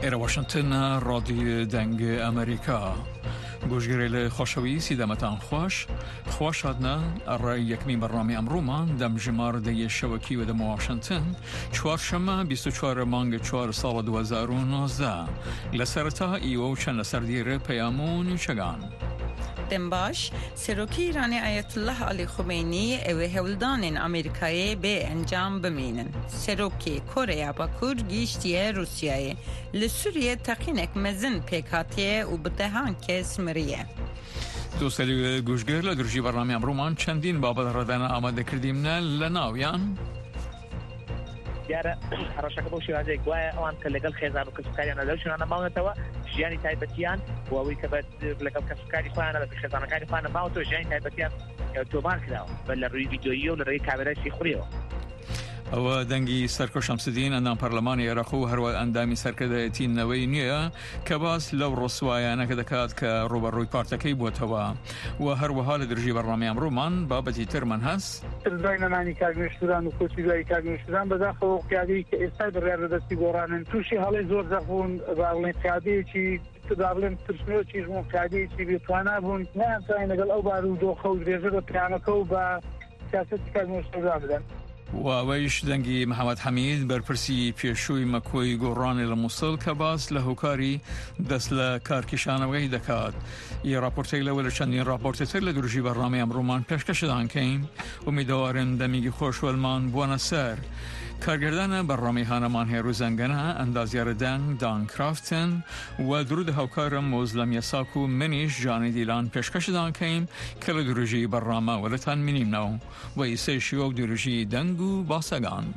إلى واشنطن راديو دنگ أمريكا گوشگیری خوشوی سیدمتان خوش هدنا الرأي یکمی برنامه امرومان دم جمار دی شبکی و دم واشنطن چهارشنبه 24 مانگ 4 سال 2019 لسرتا ایو چند لسردیر پیامون چگان دنباش سروکی ایرانی آیت الله علی خمینی و هولدان امریکایی به انجام بمینن. سروکی کره با کور گیشتیه روسیه لسوریه تقینک مزن پیکاتیه و بدهان که سمریه. دوستانی گوشگر لدرجی برنامه امرومان چندین بابت ردن آماده کردیم نه لناویان دیاره هرچه که باشی از اقوای آن کلیگل خیزان و کسبکاری نداشتن آن ماون توا جیانی تایبتیان و اوی که بعد لکم کسبکاری خواهن لکم خیزان کاری خواهن ماون تو جیانی تایبتیان تومان کردم ولی روی ویدیویی و روی کامرای سیخوریو. و دنگی سرکش شمسدین اندام پارلمان عراق و هر و اندامی سرکده تین نوی نیه که باز لو رسوایی نکدکات که روبروی پارتکی بود و هر و حال درجی برنامه امرومان بابتی ترمن هست. ترزاین نانی کارگرش شدن و کوچیکایی کارگرش شدن به داخل وقتی که استاد ردستی گورانن توشی حال زور زخون باقلین قیادی چی تدابلن ترسنو چیز مقیادی چی بیتوانا بون نه تا این اول او بارو دو خود ریزه پیانکو با سیاست کارگرش شدن. و ویش دنگی محمد حمید برپرسی پیشوی مکوی گوران الموصل که باز لهوکاری دست لکارکشان وی دکات. یه راپورتی لول چندین راپورتی تر لدرجی برنامه امرومان پیشکش دان کیم امیدوارم دمیگی خوش ولمان بونا سر. کارگردان برنامه هانمان هیروزنگنه اندازیار دان کرافتن و درود هاوکارم موزلم یساکو منیش جانی دیلان پیشکش دان کیم که لدرجی برنامه ولتان منیم نو و ایسه شیو درجی دنگو باسگان.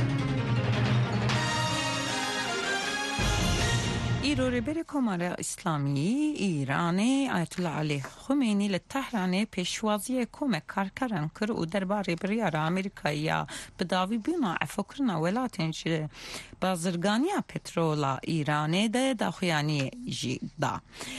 ایرو بر کمار اسلامی ایرانی آیت الله علی خمینی لتهران پیشوازی کمک کار کردن کرد و درباره بریار آمریکایی به داوی بینا افکرنا ولاتنش بازرگانی پترولا ایرانی ده داخیانی جدا.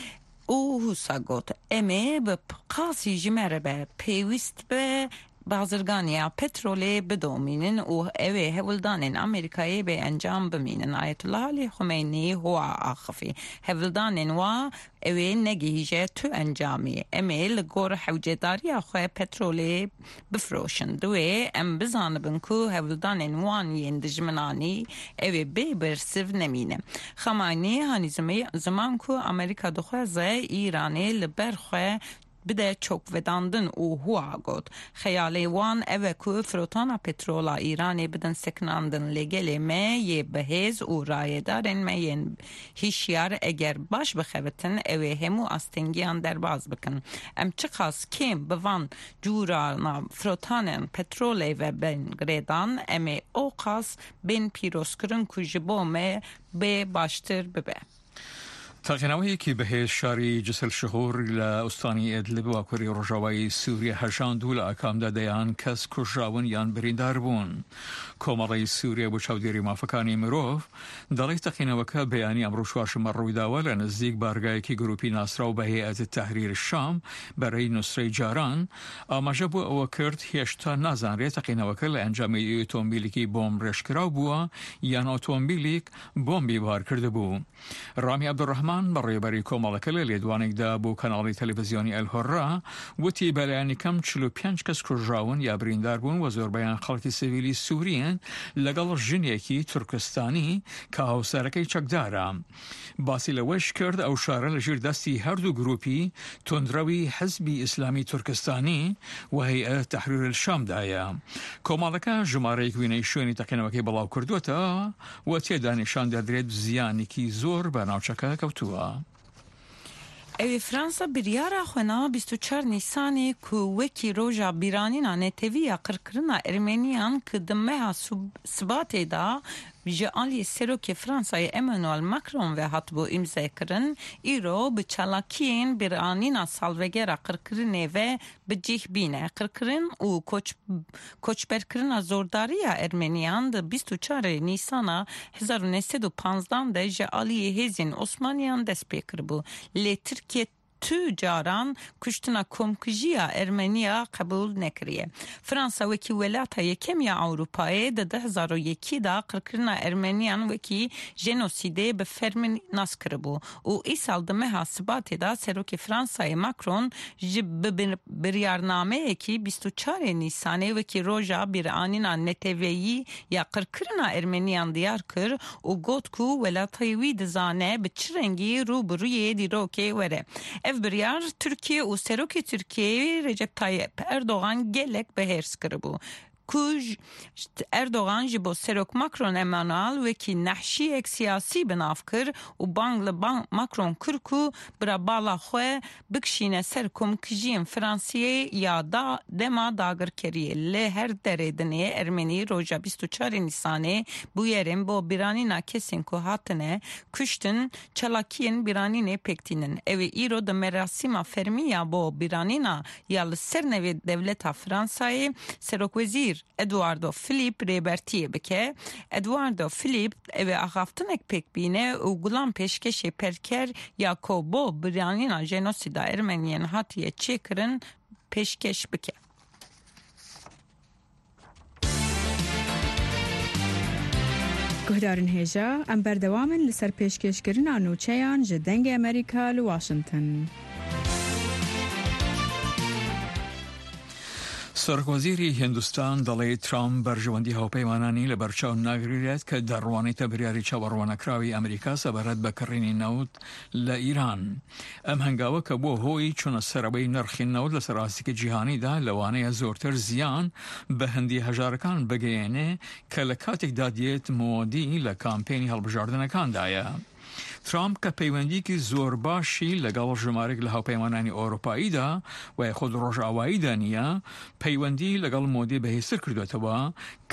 او حساگوت امی به قاسی جمره به پیوست به بازرگانی پترولی بدومینن و اوه هولدان امریکایی به انجام بمینن. آیت الله علی خمینی هو آخفی هولدان و اوه نگیجه تو انجامی امیل گور حوجداری آخوه پترولی بفروشن دوه ام بزانبن که هولدان وان یندجمنانی اوه بی برسیو نمینه. خمانی هانی زمان که امریکا دخواه زی ایرانی لبرخواه بده چوک وداندن او هوا گود خیالی وان اوه که فروتانا پترولا ایرانی بدن سکناندن لگلی می یه بهیز او رای دارن می ین هیشیار اگر باش بخوتن اوه همو استنگیان در باز بکن. ام چه خاص کم بوان جورانا فروتانن پترولی و بین گریدان امی او خاص بین پیروز کرن کجبو می به باشتر ببه. تاقیناوی که به شاری جسل شهور لأستانی ادلب و کری رجاوی سوریه هرشان دول اکام دادیان کس کشراون یان بریندار بون. کمالی سوریه با چودری مافکانی مروف دلی تاقیناوی که بیانی امروشواش مروی داول نزدیک بارگاهی که گروپی ناصر و به هیئت تحریر الشام برای نصره جاران مجبو او کرد هشتا نزن ری تاقیناوی که لانجامی اتومبیلی که بوم رشکراو بوا یان اتومبیلی بومبی بار کرده بو. رامی عبدالرحمن برای بری کمالکل لیدوانک دا بو کانالی تلویزیونی الهرا و تی بلیانی کم 45 کس کجراون یا بریندار بون و زور بیان خلق سیویلی سوریان لگل جنیکی ترکستانی که هاوسرکی چکدارا. باسی لوش کرد او شاره لجیر دستی هر دو گروپی تندروی حزبی اسلامی ترکستانی و هیئت تحریر الشام دایا. کمالکا جماره کوینه شونی تقینوکی بلاو کردوتا و تی دانشان دادرید زیانی کی زور بناوچکا کوتوا. اوی فرانسا بریارا خونا 24 نیسانی که وکی روژا بیرانینا نتویا قرقرنا ارمنیان که دمه سبات دا جالی سروک فرانسای امانوئل ماکرون و هات بو امضا کردن ایرو به چالاکین بیرانینا سالوگرا قرقرنه و به جیح بینه قرقرن و کوچبر کردن زورداری ارمنیان د 24 نیسان 1915 ده جالی هزین عثمانیان دست پیکر بو. لی ترکیه تو جاران کشتنا کمکجیا ارمنیا قبول نکریه. فرانسا وکی ولایت یکم یا اروپای ده 2001 دا قرکرنا ارمنیان وکی جنوسیده به فرمن ناس کربو و ای سال دمه حسابات دا سروک فرانسای ماکرون بریارنامه کی 24 نیسانه وکی روژا بیرانینا نتویی یا قرکرنا ارمنیان دیار کر و گوت کو ولایتای وی دزانه به چرنگی روبروی دیروکی وره. اف بریار ترکیه و سروک ترکیه رجب طایب اردوغان گلک به هرس کربو. کوج اردوغان جبو سروک ماکرون امانوال وکی نحشی اک سیاسی بناف کر و بانگل ماکرون کرکو برا بالا خواه بکشینه سر کمکجین فرانسیه یا دا دما داگر کریه لی هر دره دنه ارمنی روژا 24 نیسانه بویرم با بیرانینا کسین که هاتنه کشتن چلاکین بیرانینه پکتینن اوی ایرو ده مراسیما فرمیا با بیرانینا یا لسر نوی دولتا فرانسای سروک وزیر ادواردو فیلیپ ریبرتیه بکه. ادواردو فیلیپ اوی اغافتنک پک بینه و گلان پیشکش پرکر یا کوبو بیرانینا جنوسیدا ارمنیان هاتیه چکرن پیشکش بکه. گهدارن هیجا ام بردوامن لسر پیشکش کرنا نوچیان جدنگ امریکا لواشنطن. سرکوزیری هندوستان دلی ترامپ برجوندی هاوپیمانانی لبرچاو ناگریت که دروانی تبریاری چاوروانکراوی امریکا سبارت بکرینی نود لایران. ام هنگاوه که بو هوی چون سرابی نرخی نود لسراسی که جهانی دا لوانه زورتر زیان به هندی هجارکان بگیینه که لکاتک دادیت مودی لکامپینی هلبجاردنکان دایا. ترامپ که پیوندی که زور باشی لگل جمارک لهاوپیمانانی اروپایی دا و خود روژاوایی دانیا پیوندی لگل مودی به حسر کردوتوا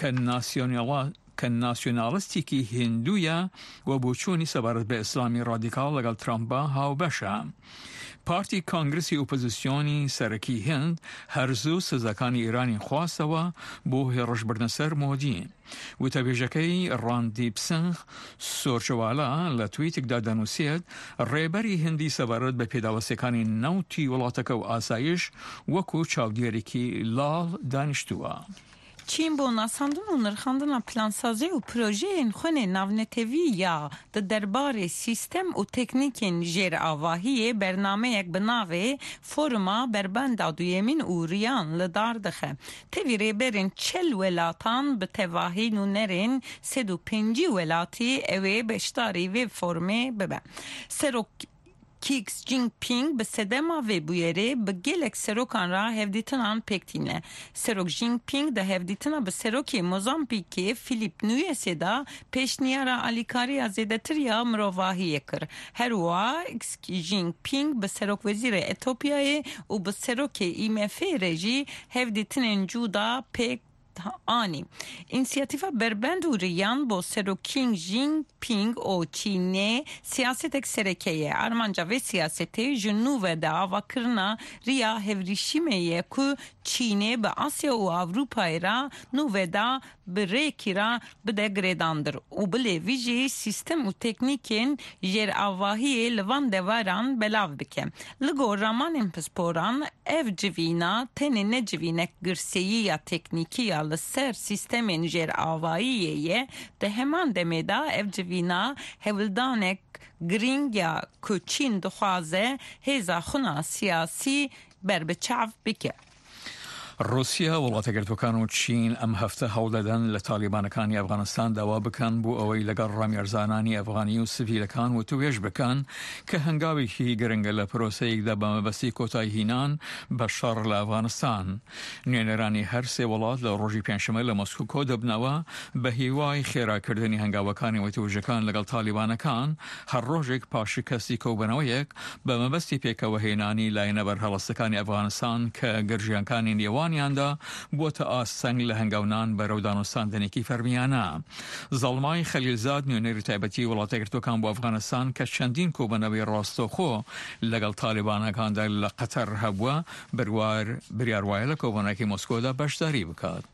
که ناسیونالیستی که هندویا و بوچونی سبارت به اسلامی رادیکال لگل ترامپا هاو بشا. پارتی کانگرسی اپوزیسیونی سرکی هند هرزو سزاکانی ایرانی خواسته و بو هرش بردن سر مودی و تبیجکی راندیب سنخ سورچوالا لتویتک دادنوسید ریبری هندی سبارت به پیداوستکانی نوتی ولاتک و آسایش وکو چاودیریکی لال دانشتوا. چین با ناساندن و نرخاندن پلانسازی و پروژه این خونه ناونتوی یا درباره سیستم و تکنیکین جیر آواهی برنامه یک بناوه فورما بربند دویمین و ریان لدار دخه. تیوی ریبرین 40 ولاتان به تواهی نونرین 105 ولاتی اوی بشتاری و فرمه ببه. سروک کیکس جینگ پینگ به سدما و بویره به گلک سروکان را هفدیتنان پکتینه. سروک جینگ پینگ ده هفدیتنا به سروکی موزامبیکی فیلیپ نویسی دا پیشنیارا علیکاری ازیدتر یا مروواهی کر. هر واکس جینگ پینگ به سروک وزیر اتوپیای و به سروک ایمفی رژی هفدیتنن جودا پک آنی. اینسیاتیفا بربند و ریان با سروکینگ جینگ پینگ او چینه سیاست اکسرکیه ارمانجا و سیاست جنوب دا و کرنا ریا هفریشیمه که چینه به آسیا و اروپای را نوه دا بریکی را بده گریداندر و بله ویجی سیستم و تکنیکین جر آواهی لوان دواران بلاو بکن. لگو رامان امپسپوران اف جوینا تنی نجوینک گرسیی یا تکنیکی یا لسر سیستم جر آواهیه ده همان دمیده اف جوینا هولدانک گرینگ یا کچین دخوازه هیزا خونا سیاسی بر بچاو بکن. روسیا وڵاتەگرتوەکان و چین ئەم هەفتە هەوڵدەدەن لە تالیبانەکانی ئەفغانستان داوا بکەن بۆ ئەوەی لەگەڵ ڕامیێرزانانی ئەفغانی و سڤیلەکان و توێژ بکەن کە هەنگاوێکی گرنگە لە پرۆسەیەکدا بە مەبەستی کۆتایی هینان بە شەڕ لە ئەفغانستان. نوێنەرانی هەر سێ وڵات لە ڕۆژی پێنجشەمە لە مۆسکۆ کۆ دەبنەوە بە هیوای خێراکردنی هەنگاوەکانی وتوێژەکان لەگەڵ تالیبانەکان هەر ڕۆژێک پاشکەستی کۆبنەوەیەک بە مەبەستی پێکەوەهێنانی لایەنە بەرهەڵەستەکانی ئەفغانستان کە گەرژیانکانی نێوان یاندا بۆتە ئاسەنگ لە هەنگاونان بەرەو دانوستاندنێکی فەرمیانە. زەڵمای خەلیلزاد نوێنەری تایبەتی وڵاتەگرتوەکان بۆ ئەفغانستان کە چەندین کۆبنەوەی ڕاستەوخۆ لەگەڵ تالیبانەکاندا لە قەتەر هەبووە بریار وایە لە کۆبنەوەکی مۆسکۆدا بەشداری بکات.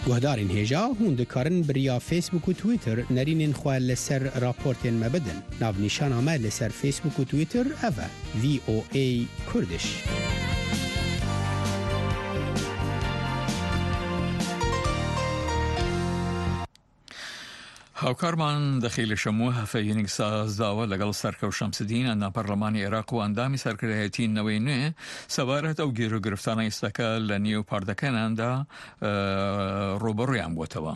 گهدارین هجا هون دکارن بریا فیسبوک و تویتر نرینین خواه لسر راپورتین مبدن ناو نیشان آمد لسر فیسبوک و تویتر اوه VOA کردش. هاوکارمان دەخیل شەموو هەفەیەنێک سازداوە لەگەڵ سەرکەوت شەمسدین ئەندام پەرلەمانی عێراق و ئەندامی سەرکردایەتی نەوەی نوێ سەبارەت ئەو گیر و گرفتانە ئێستاکە لە نێو پاردەکاندا ڕوبەڕوویان بووتەوە.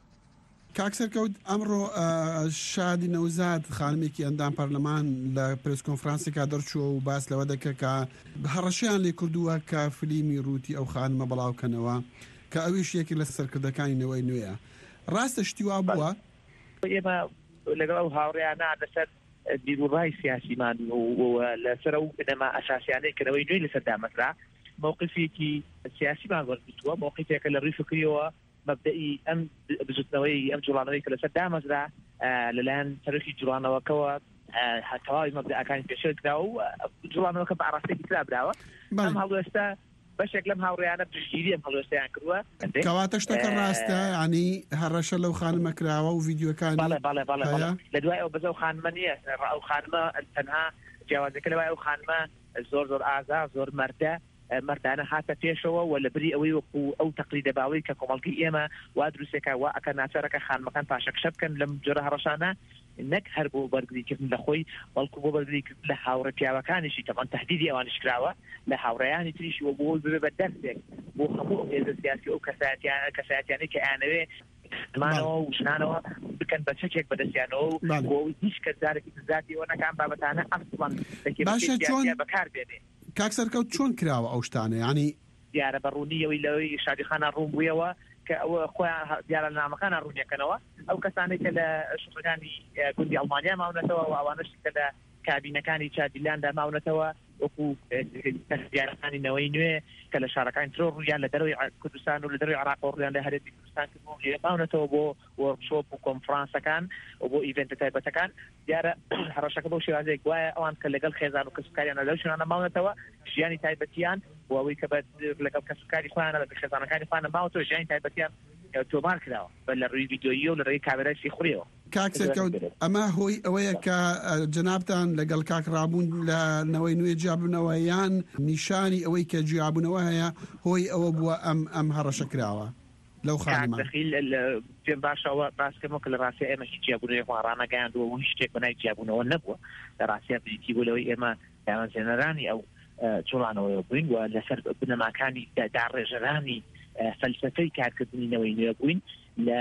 کاک سەرکەوت ئەمڕۆ شادی نەوزاد خانمێکی ئەندام پەرلەمان لە پرس کۆنفرانسێکا دەرچووە و باس لەوە دەکە کە هەڕەشەیان لێ کردووە کە فیلمی ڕووتی ئەو خانمە بەڵاوکەنەوە کە ئەویش یەکی لە سەرکردەکانی نەوەی نوێیە. ڕاستە شتیوا بووە؟ ئێمە لەگەڵ ئەو هاوڕێیانە لەسەر بیرروڕای سیاسیمان و لەسەر ئەو بنەما ئەساسیانەی کەنەوەی نوێی لەسەر دامەزرا مووقفێکی سیاسیمان وەرگرتووە، مووقفێکە لە ڕووی فکریەوە مەبدەئی ئەم بزوتنەوەی ئەم جوڵانەوەی کە لەسەر دامەزرا لەلایەن سەرۆکی جوڵانەوەکەوە تەواوی مەبدەئەکانی پێشێل کراوە و جوڵانەوەکە بە ئاراستەیەکی ترا براوە. ئەم هەڵوێستە بەشێک لەم هاوڕێیانە پشتگیری ئەم هەڵوێستەیان کردووە. کەواتە شتەکە ڕاستە، ینی هەڕەشە لەو خانمە کراوە و ڤیدیۆکانی بەڵێ لە دوای ئەو بەزە ئەو خانمە نییە، ئەو خانمە تەنها جیاوازەکە لەوای ئەو خانمە زۆر ئازا زۆر مەردانە هاتە پێشەوە و لە بری ئەوەی وەکو ئەو تەقلیدە باوەی کە کۆمەڵگەی ئێمە وا دروستێکە وا ئەکە ناچارەکە خانمەکان پاشەکشە بکەن لەم جۆرە هەڕەشانە نەک هەر بۆ بەرگریکردن لە خۆی بەڵکو بۆ بەرگریکردن لە هاوڕێ پیاوەکانیشی تەمان تهدیدی ئەوانش کراوە لە هاوڕێیانی تریشی و بۆ ببێ بە دەستێک بۆ هەموو هێزە سیاسی ئەو کەسایەتیانەی کە ئەیانەوێ مانەوە و ژنانەوە بکەن بە چەکێک بەدەستیانەوە بۆ هیچ کەس جارێکی دەزاتیەوە نەکان بابەتانە ئەسڵەن بەکار بێنێ. کاک سەرکەوت چۆن کراوە ئەو شتانە؟ ینی دیارە بەڕوونیەوەی لەوەی شادیخانە ڕوون بوویەوە کە ئەوە خۆیان دیارە لە نامەکانە ڕوونیەکەنەوە ئەو کەسانێک کە لە شوڕەکانی گوندی ئەڵمانیا ماونەتەوە و ئەوانش کە لە کابینەکانی چادیلاندا ماونەتەوە وەکو دیارەکانی نەوەی نوێ کە لە شارەکانی ترۆ ڕوویان لە دەروی کوردستان و لە دەروی عێراق و ڕوویان لە هەرێمی کوردستان کردبوو ماونەتەوە بۆ وەرکشۆپ و کۆنفرانسەکان و بۆ ئیڤنتە تایبەتەکان. دیارە هەڕەشەکە بەو شێوازەیە وایە ئەوان کە لەگەڵ خێزان و کەسبکاریانە لەو شوێنانە ماونەتەوە ژیانی تایبەتیان و ئەوەی کە لەگەڵ کەسبکاری خۆیانە لە خێزانەکانی خۆیانە ماوەتەوە ژیانی تایبەتیان تۆمار کراوە بە لە ڕووی ڤیدیۆیی و لە ڕێی کامێرای سیخوڕیەوە. کاک سەرکەوت ئەمە هۆی ئەوەیە کە جەنابتان لەگەڵ کاک ڕابوون لە نەوەی نوێ جیابوونەوە یان نیشانی ئەوەی کە جیابوونەوە هەیە هۆی ئەوە بووە ئەم هەڕەشە کراوە لەو خانمان؟ پێم باشەوە باسکەمەوە کە لە ڕاستی ئێمە هیچ جیابوونەوەی ڕانەگەیاندووە و هیچ شتێک بەنای جیابوونەوە نەبووە. لە ڕاستیە بریتی بوو لەوەی ئێمە دامەزێنەرانی ئەو جوڵانەوە بووین و لەسەر بنەماکانی داڕێژەرانی فەلسفەی کارکردنینەوەی نوێ بووین لە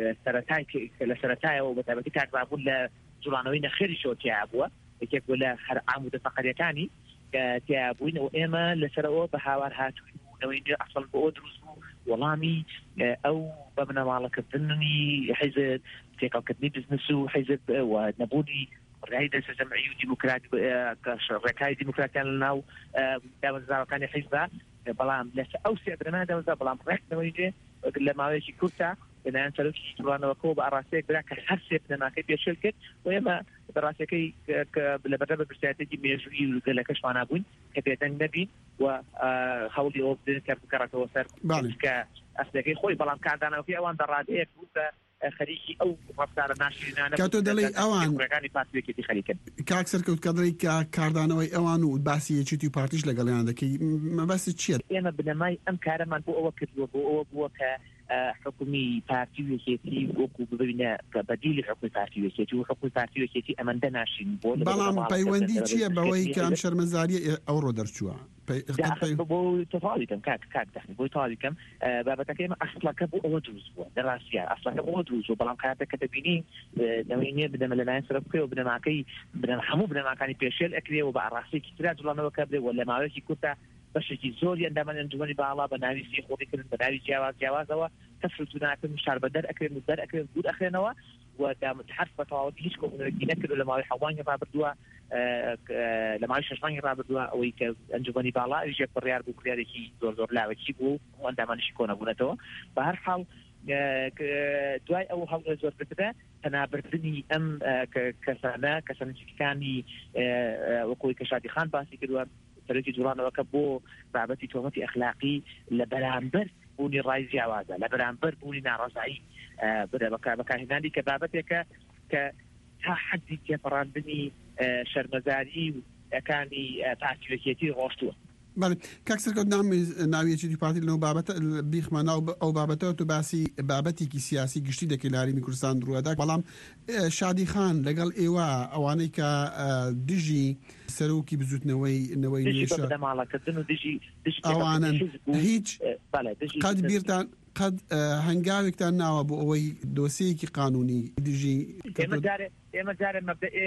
سەرەتایەوە بەتابەتی کارڕابوون لە جوڵانەوەی نەخێریشەوە تیا بووە یەکێک بوو لە هەر عامودە فەقەریەکانی تیا بووین و ئێمە لەسەرەوە بە هاوار هاتووین و نەوەی نوێ ئەسڵ بۆ دروست بوو وەڵامی ئەو بە بنەماڵەکردنی حیزب تێکەڵکردنی بزنس و حیزب و نەبوونی ڕێی دەستە جەمعی و دیموکراتی ڕێکای دیموکراتیان لەناو دامەزراوەکانی حیزبە. بەڵام لەسەر ئەو سێدرەنا دەوزە بەڵام ڕێکەوەی دێ لە ماوەیەکی کورتە لەلایەن سەرۆکی جوڵانەوەکەوە بە ئاراستەیەک برا کە هەر سێ بنەماکەی پێشێل کرد و ئێمە بەڕاستەکەی لەبەر بە پرسیارەتێکی مێژووی و گەلەکەشمان نابووین کە بێدەنگ نەبین و هەوڵی ئەوە بدەین کە بکەڕێتەوە سەر کە ئەسلەکەی خۆی بەڵام کاردانەوەکەی ئەوان دەڕادەیەک بوو خەریکی ئەو ڕفتارە ناشرینانە کاتۆ دەڵێ ئەوان پارتیەکێتی خەریکن. کاک سەرکەوت کە دەڵێ کاردانەوەی ئەوان و باسی یەکێتی و پارتیش لەگەڵیان دەکەی مەبەستی چییە؟ ئێمە بنەمای ئەم کارەمان بۆ ئەوە کردووە بۆ ئەوە بووە کە حکومی پارتی و یەکێتی وەکو ببینە بەدیلی حکومی پارتی و یەکێتی و حکومی پارتی و یەکێتی ئەمەندە ناشرین بۆ. بەڵام پەیوەندی چییە بەوەی کە ئەم شەرمەزاریە ئەوڕۆ دەرچووە؟ بۆ تەواویکەم کاک دەخنی بۆی تەواویکەم بابەتەکە ئێمە ئەسڵەکە بۆ ئەوە دروست بووە لە ڕاستیە ئەسڵەکە بۆ ئەوە دروست بوو بەڵام کاتێک کە دەبینی نەوەی نییە بدەمە لەلایەن سەرۆک بکەوە بنەماکەی هەموو بنەماکانی پێشێل ئەکرێەوە بە ئاراستەیەکی ترا جوڵانەوەکە بێ و لە ماوەیەکی کورتە بەشێکی زۆری ئەندامان ئەنجومەنی باڵا بە ناوی سیخۆڕیکردن بە ناوی جیاوازەوە کەسرت ناکردن شار بەدەر ئەکرێن و دەر ئەکرێن بوود ئەخرێنەوە و دامتحرف بە تەواوی هیچ کۆمەڵێکی نەکردو لە ماوەی حەوانی ڕابردووە لە ماوەی شەشمانگی ڕابردووە ئەوەی کە ئەنجومەنی باڵا ئەویژێک بڕیار بوو کڕیارێکی زۆر لاوەکی بوو و ئەندامانیشی کۆنەبوونەتەوە. بە هەر حاڵ دوای ئەو هەڵ زۆر بکردە تەنابردنی ئەم کەسانە کەسانچکانی وەکۆی کە شادیخان باسی کردووە سەرۆکی جوڵانەوەکە بۆ بابەتی تۆمەتی ئەخلاقی لە بەرامبەر بوونی ڕای جیاوازە لە بەرامبەر بوونی ناڕەزایی بەکارهێنانی کە بابەتێکە کە تا حەدی تێپەڕاندنی شەرمەزاری و ئەکانی تاچوەکێتی ڕۆشتووە. بله کاکسەرکەوت ناویەکی دیپارتی لەنەوە بابەتە بیخمانە ئەو بابەتەوە تو باسی بابەتێکی سیاسی گشتی دەکەی لە هەرێمی کوردستان ڕووەدا بەڵام شادی خان لەگەڵ ئێوە ئەوانەی کە دژی سەرۆکی بزوتنەوەی نوێشە ماڵەکردن و دژی ئەوانن هیچ قەت بیرتان قەت هەنگاوێکتان ناوە بۆ ئەوەی دۆسەیەکی قانونی دژی ئێمە جارە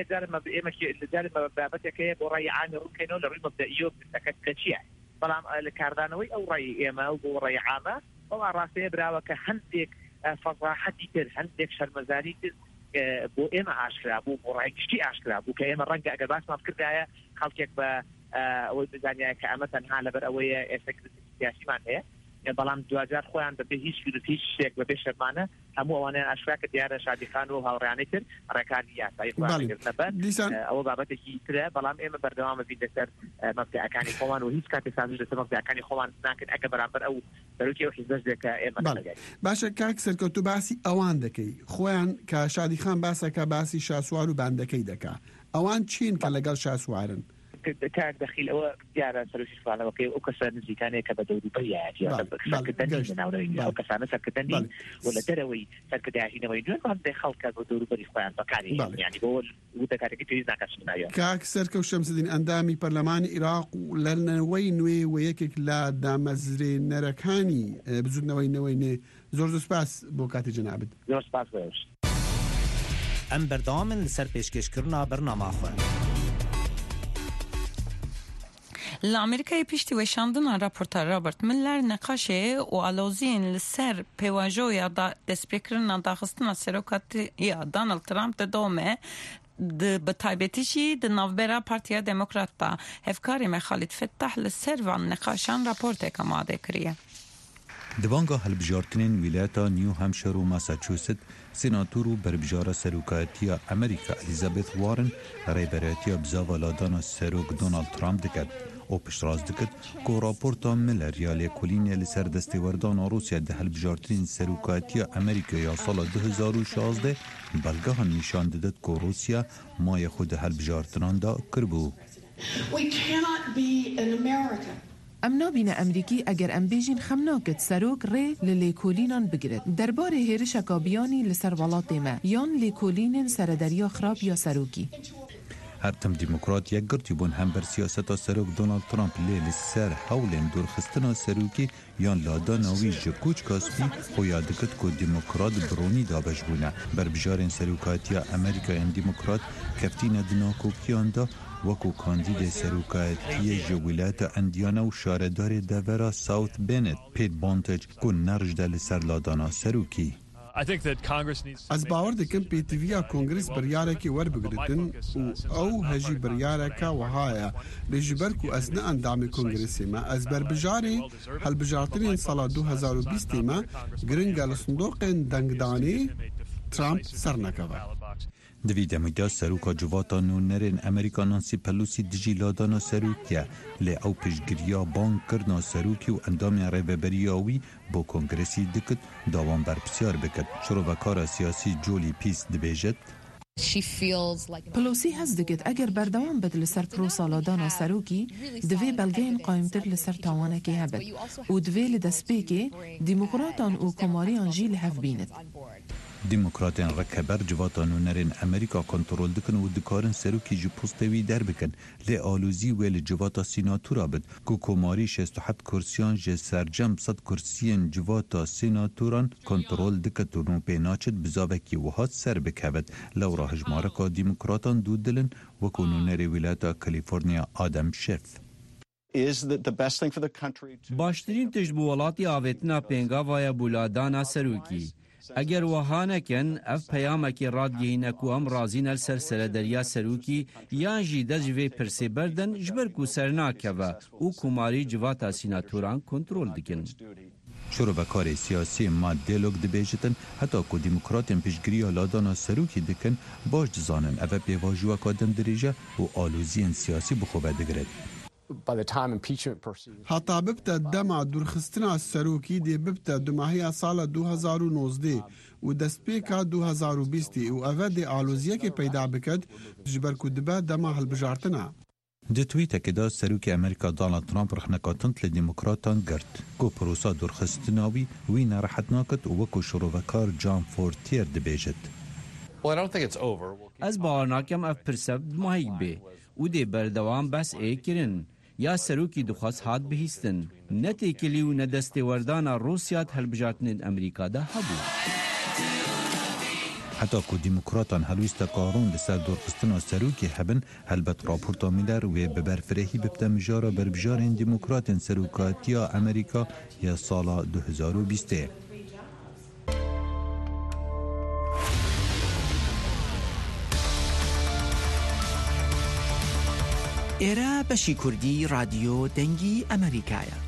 بابەتێکەیە بۆ ڕای عامی ڕووکەینەوە لە ڕووی مەبدەئیۆ کە چییە بەڵام لە کاردانەوەی ئەو ڕای ئێمە و بۆ ڕای عامە ئەو ڕاستەیە براوە کە هەندێک فەزاحەتی تر هەندێک شەرمەزاری تر بۆ ئێمە ئاشکرا بوو بۆ ڕای گشتی ئاشکرا بوو کە ئێمە ڕەنگە ئەگەر باسمان کردایە خەڵکێک بە ئەوەی بزانایە کە ئەمە تەنها لەبەر ئەوەیە ئێستا سیاسیمان هەیە بەڵام دوجار خۆیان بەبێ هیچ شتێک بەبێ شەرمانە هەموو ئەوانیان ئاشکرا کە دیارە شادیخان و هاوڕێیانی تر ڕێکانی یاسایی ئەوە بابەتێکی ترە بەڵام ئێمە بەردەوامە بین لەسەر مەبدەئەکانی خۆمان و هیچ کاتێک سازش لەسەر مەبدەئەکانی خۆمان ناکرد ئەگە بەرامبەر ئەو سەرۆکی ئەو حیزبێکە ئێمە باشە کاک سەرکەوت تو باسی ئەوان دەکەی خۆیان کە شادیخان باسەکە باسی شاسوار و باندەکەی دەکا ئەوان چین کە لەگەڵ شاسوارن کار دەخیل ئەوە دیارە سەرۆکی فڵانەوەکەی ئەو کەسە نزیکانەیە کە بە دەوروبەریەتی ئەو کەسانە سەرکردنی و لە دەرەوەی سەرکرداهینەوەی دوێن دەی خەڵکە بۆ دەوروبەری خۆیان بەکاری یعنی بۆ وتەکارێکی پێویست ناکەسنایە کاک سەرکەوت شەمسدین ئەندامی پەرلەمانی عێراق و لەنەوەی نوێ و یەکێک لە دامەزرێنەرەکانی بزوتنەوەی نوێ زۆر سوپاس بۆ کاتی جەنابەت زۆر سوپاس بۆش ئەم بەردەوامن لەسەر پێشکەشکردنا بەرنامەخۆ لأمریکای پشتی وشاندن راپورتر رابرت ملر نقاشه و آلوزین لسر پیواجوی دسپیکرن داخستن سروکاتی دانالد ترامپ دومه به تایبتیشی د نوبرا پارتیا دموکرات تا هفکاری خالد فتح لسر و نقاشان راپورت که ماده کریه دوانگا هلبجارتنین ویلایتا نیو همشر و ماساچوست سناتور و بربجار سروکاتیا امریکا الیزابت وارن ریبراتیا بزاوالادان سروک دونالد ترامپ دکد او پشتراز دکد که راپورتا ملر یا لیکولین لسر دستوردان روسیا ده هلبجارتنین سروکاتیا امریکا یا سال 2016 بلگاهان نشان دادد که روسیا مای خود هلبجارتنان دا کربو. ام نابین امریکی اگر ام بیجین خمناکت سروک ری للیکولینان بگیرد درباره هیرش کابیانی لسر ولات ما یان لیکولین سردریا خراب یا سروکی هر تم دموکرات یک گرتیبون هم بر سیاست سروک دونالد ترامپ لیل سر حولن دورخستنا سروکی یان لاداناوی جکوچ کاسپی خویادکت که دموکرات برونی دابش بونه بر بجارن سروکاتیا امریکا این دموکرات کفتین دناکوکیان دا وکو کاندید سروکاتی جویلات اندیانا و شاردار دورا ساوت بینت پیت بانتج که نرج دل سرلادانا سروکی از باور دکم پیتویا کنگرس بریاره که ور بگردن و او هجی بریاره که وهایا لجبر کو از نه اندام کنگرسی ما از بر بجاره هل بجارترین سال 2020 ما گرنگ لصندوق دنگدانی ترامپ سرنکوه دوید امیده سروکا جواتا نونرین امریکا نانسی پلوسی دجی لادانا سروکیا لی او پیشگریا بانک کرنا سروکی و اندام ریببریاوی با کنگرسی دکت داوان بر بسیار بکد شروع و کار سیاسی جولی پیس دبیجد پلوسی هز دکت اگر بردوام بد لسر پروسا لادانا سروکی دوی بلگین قایمتر لسر تاوانه که هبد و دوی لدسپی که دیموکراتان و کماریان جیل هف بیند دموکراتین رکبر جواتان و نرین امریکا کنترل دکن و دکارن سروکی جو پوستوی در بکن لی آلوزی ویل جواتا سیناتورا بد که کماری 67 کرسیان جه سرجم 100 کرسیان جواتا سیناتوران کنترل دکت و نو پیناچت بزاوکی وحاد سر بکوید لورا هجمارکا دموکراتان دود دلن و کنو نری ولایتا کالیفرنیا آدم شف باشترین تجربه ولاتی آویتنا پینگا ویا بولادانا سروکی اگر وهانکن اف پیامکی رادگین اکو ام رازین السر دریا سروکی یا جیده جوی پرسی بردن جبر کو سرناکه و او کماری جواتا سیناتوران کنترول دکن. شروع و کار سیاسی ما دیالوگ دبیجتن حتی که دموکراتین پیشگیری لادانا سروکی دکن باش دزانن اوه پیواجو اکادم دریجه و آلوزین سیاسی بخوبه دگرد. هەتا ببتە دەما دوورخستنا سەرۆکی دێ ببتە دوماهەیە ساڵە 2019 و دەستپێکا 2020 و ئەڤە دێ ئالۆزیەکێ پەیدا بکەت ji ber ku dibe dema hilbijartina. Di tweetekê de serokê Amerîka Donald Trump rexnekatint li demokratan girt ku prosa dûrxistina wî wî nerehet nakit û wekû şirovekar John Fortier dibêjit. Ez bawer nakim ev pirsev mahîk bê û dê berdewam bes ê kirin. Ya serokî dixwast hat bihîstin. Ne têkilî û ne destêwerdana Rûsya helbijartinên Amerîka de hebû. Heta ku demokratan helwîsta karûn li ser dûrxistina serokê hebin, helbet raporta Miller wê bi berfirehî bibte mijara berbijarên demokratên serokatiya Amerîka ya sala 2020. ئێرە بەشی کوردی رادیۆ دەنگی ئەمریکایە.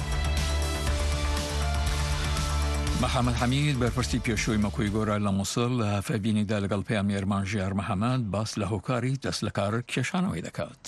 محمد حمید بەرپرسی پێشووی مەکوی گۆرە لە مووسڵ لە هەفەبینیدا لەگەڵ پەیامێرمان ژیار محەممەد باس لە هۆکاری دەست لە کار کێشانەوەی دەکات.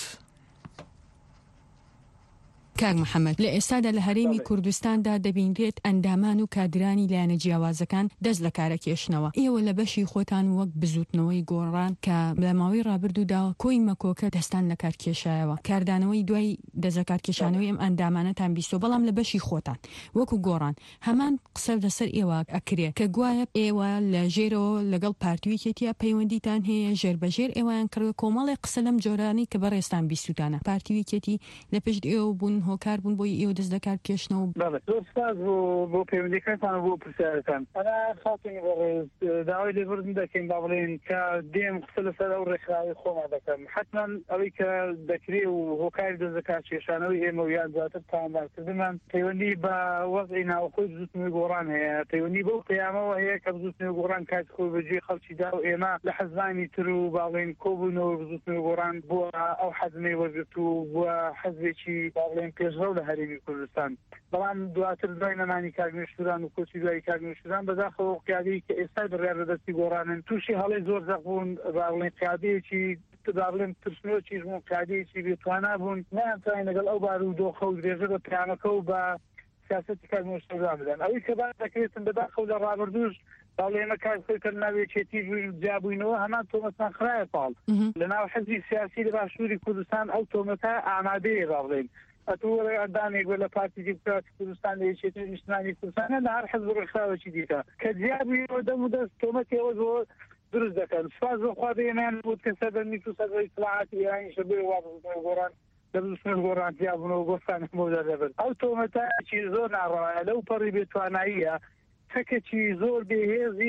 کاک محەممەد لە ئێستادا لە هەرێمی کوردستاندا دەبینرێت ئەندامان و کادرانی لایەنە جیاوازەکان دەست لە کارە کێشنەوە. ئێوە لە بەشی خۆتان وەک بزوتنەوەی گۆڕان کە لە ماوەی ڕابردوودا کۆی مەکۆکە دەستان لە کار کێشایەوە کاردانەوەی دوای دەزەکار کێشانەوەی ئەم ئەندامانەتان بیستۆ بەڵام لە بەشی خۆتان وەکو گۆڕان هەمان قسە لەسەر ئێوە ئەکرێ کە گوایە ئێوە لە ژێرەوە لەگەڵ پارتیویکێتیا پەیوەندیتان هەیە ژێر بەژێر ئێوەیان کردوە کۆمەڵی قسە لەم جۆرانی کە بەڕێستان بیستوتانە پارتیویکێتی لە پشت ئێوە بوون هۆکار بوون بۆی ئێوە دەست دەکار کێشنەوە. زۆر سپاس بۆ پەیوەندیەکانتان بۆ پرسیارەکان. ئەنا خاتونی بەڕێز داوای لێبوردن دەکەین با بڵێن کە دێم قسە لەسەر ئەو ڕێکخراوی خۆمان دەکەم. حتما ئەوەی کە دەکرێت و هۆکاری دەست دەکار کێشانەوەی ئێمە و یان زیاتر تاوانبارکردنمان پەیوەندی بە وەزعی ناوخۆی بزوتنەوەی گۆڕان هەیە پەیوەندی بەو پەیامەوە هەیە کە بزوتنەوەی گۆڕان کاتی خۆی بەجێ خەڵکیدا و ئێمە لە حەزبانی تر و با بڵێن کۆبوونەوە بزوتنەوەی گۆڕان بووە ئەو حەزمەی وەرگرت و بووە حەزێکی با بڵێن پێشڕەو لە هەرێمی کوردستان. بەڵام دواتر دوای نەمانی کاگنێشتوران و کۆچی دوای کاگنێشتوران بەداخەوە قیادەی کە ئێستا بڕیار بەدەستی گۆڕانن تووشی هەڵەی زۆر زەق بوون با بڵێن قیادەیەکی دابڵێن ترسنۆکیش بوون قیادەیەکی بێتوانە بوون نەیانتوانین لەگەڵ ئەو بارودۆخە و درێژە بە پەیامەکە و بە سیاسەتی کاگنێشتوران بدەن. ئەوەی کە باس دەکرێتن بەداخەو لە ڕابردووش باڵێمە کارخۆی کە ناوێچێتی جیابووینەوە هەمان تۆمەتان خراە پاڵ لە ناو حەزبی سیاسی لە باشووری کوردستان ئەو تۆمەتە ئامادەیە با بڵێن ئەتووەڵێ ئەندامێک لە پارتی دیموکراتی کوردستان لە یەکێتی نیشتمانی کوردستانە لە هەر حەزب ڕێکخراوێکی دیکە کە جیابووینەوە دەم و دەست تۆمەتێوە زۆ دروست دەکەن سپاس بەخوا دێنیان بوت کە سەردەمی و سەردەمی اطلاعاتی ئێرانی شەبێ وابزنەوە گۆڕان دەبزنەوە گۆڕان جیابوونەوە گۆستان مۆدا دەبن ئەو تۆمەتەکی زۆر ناڕەوایە لەو پەڕی بێتواناییە تەکێکی زۆر بێهێزی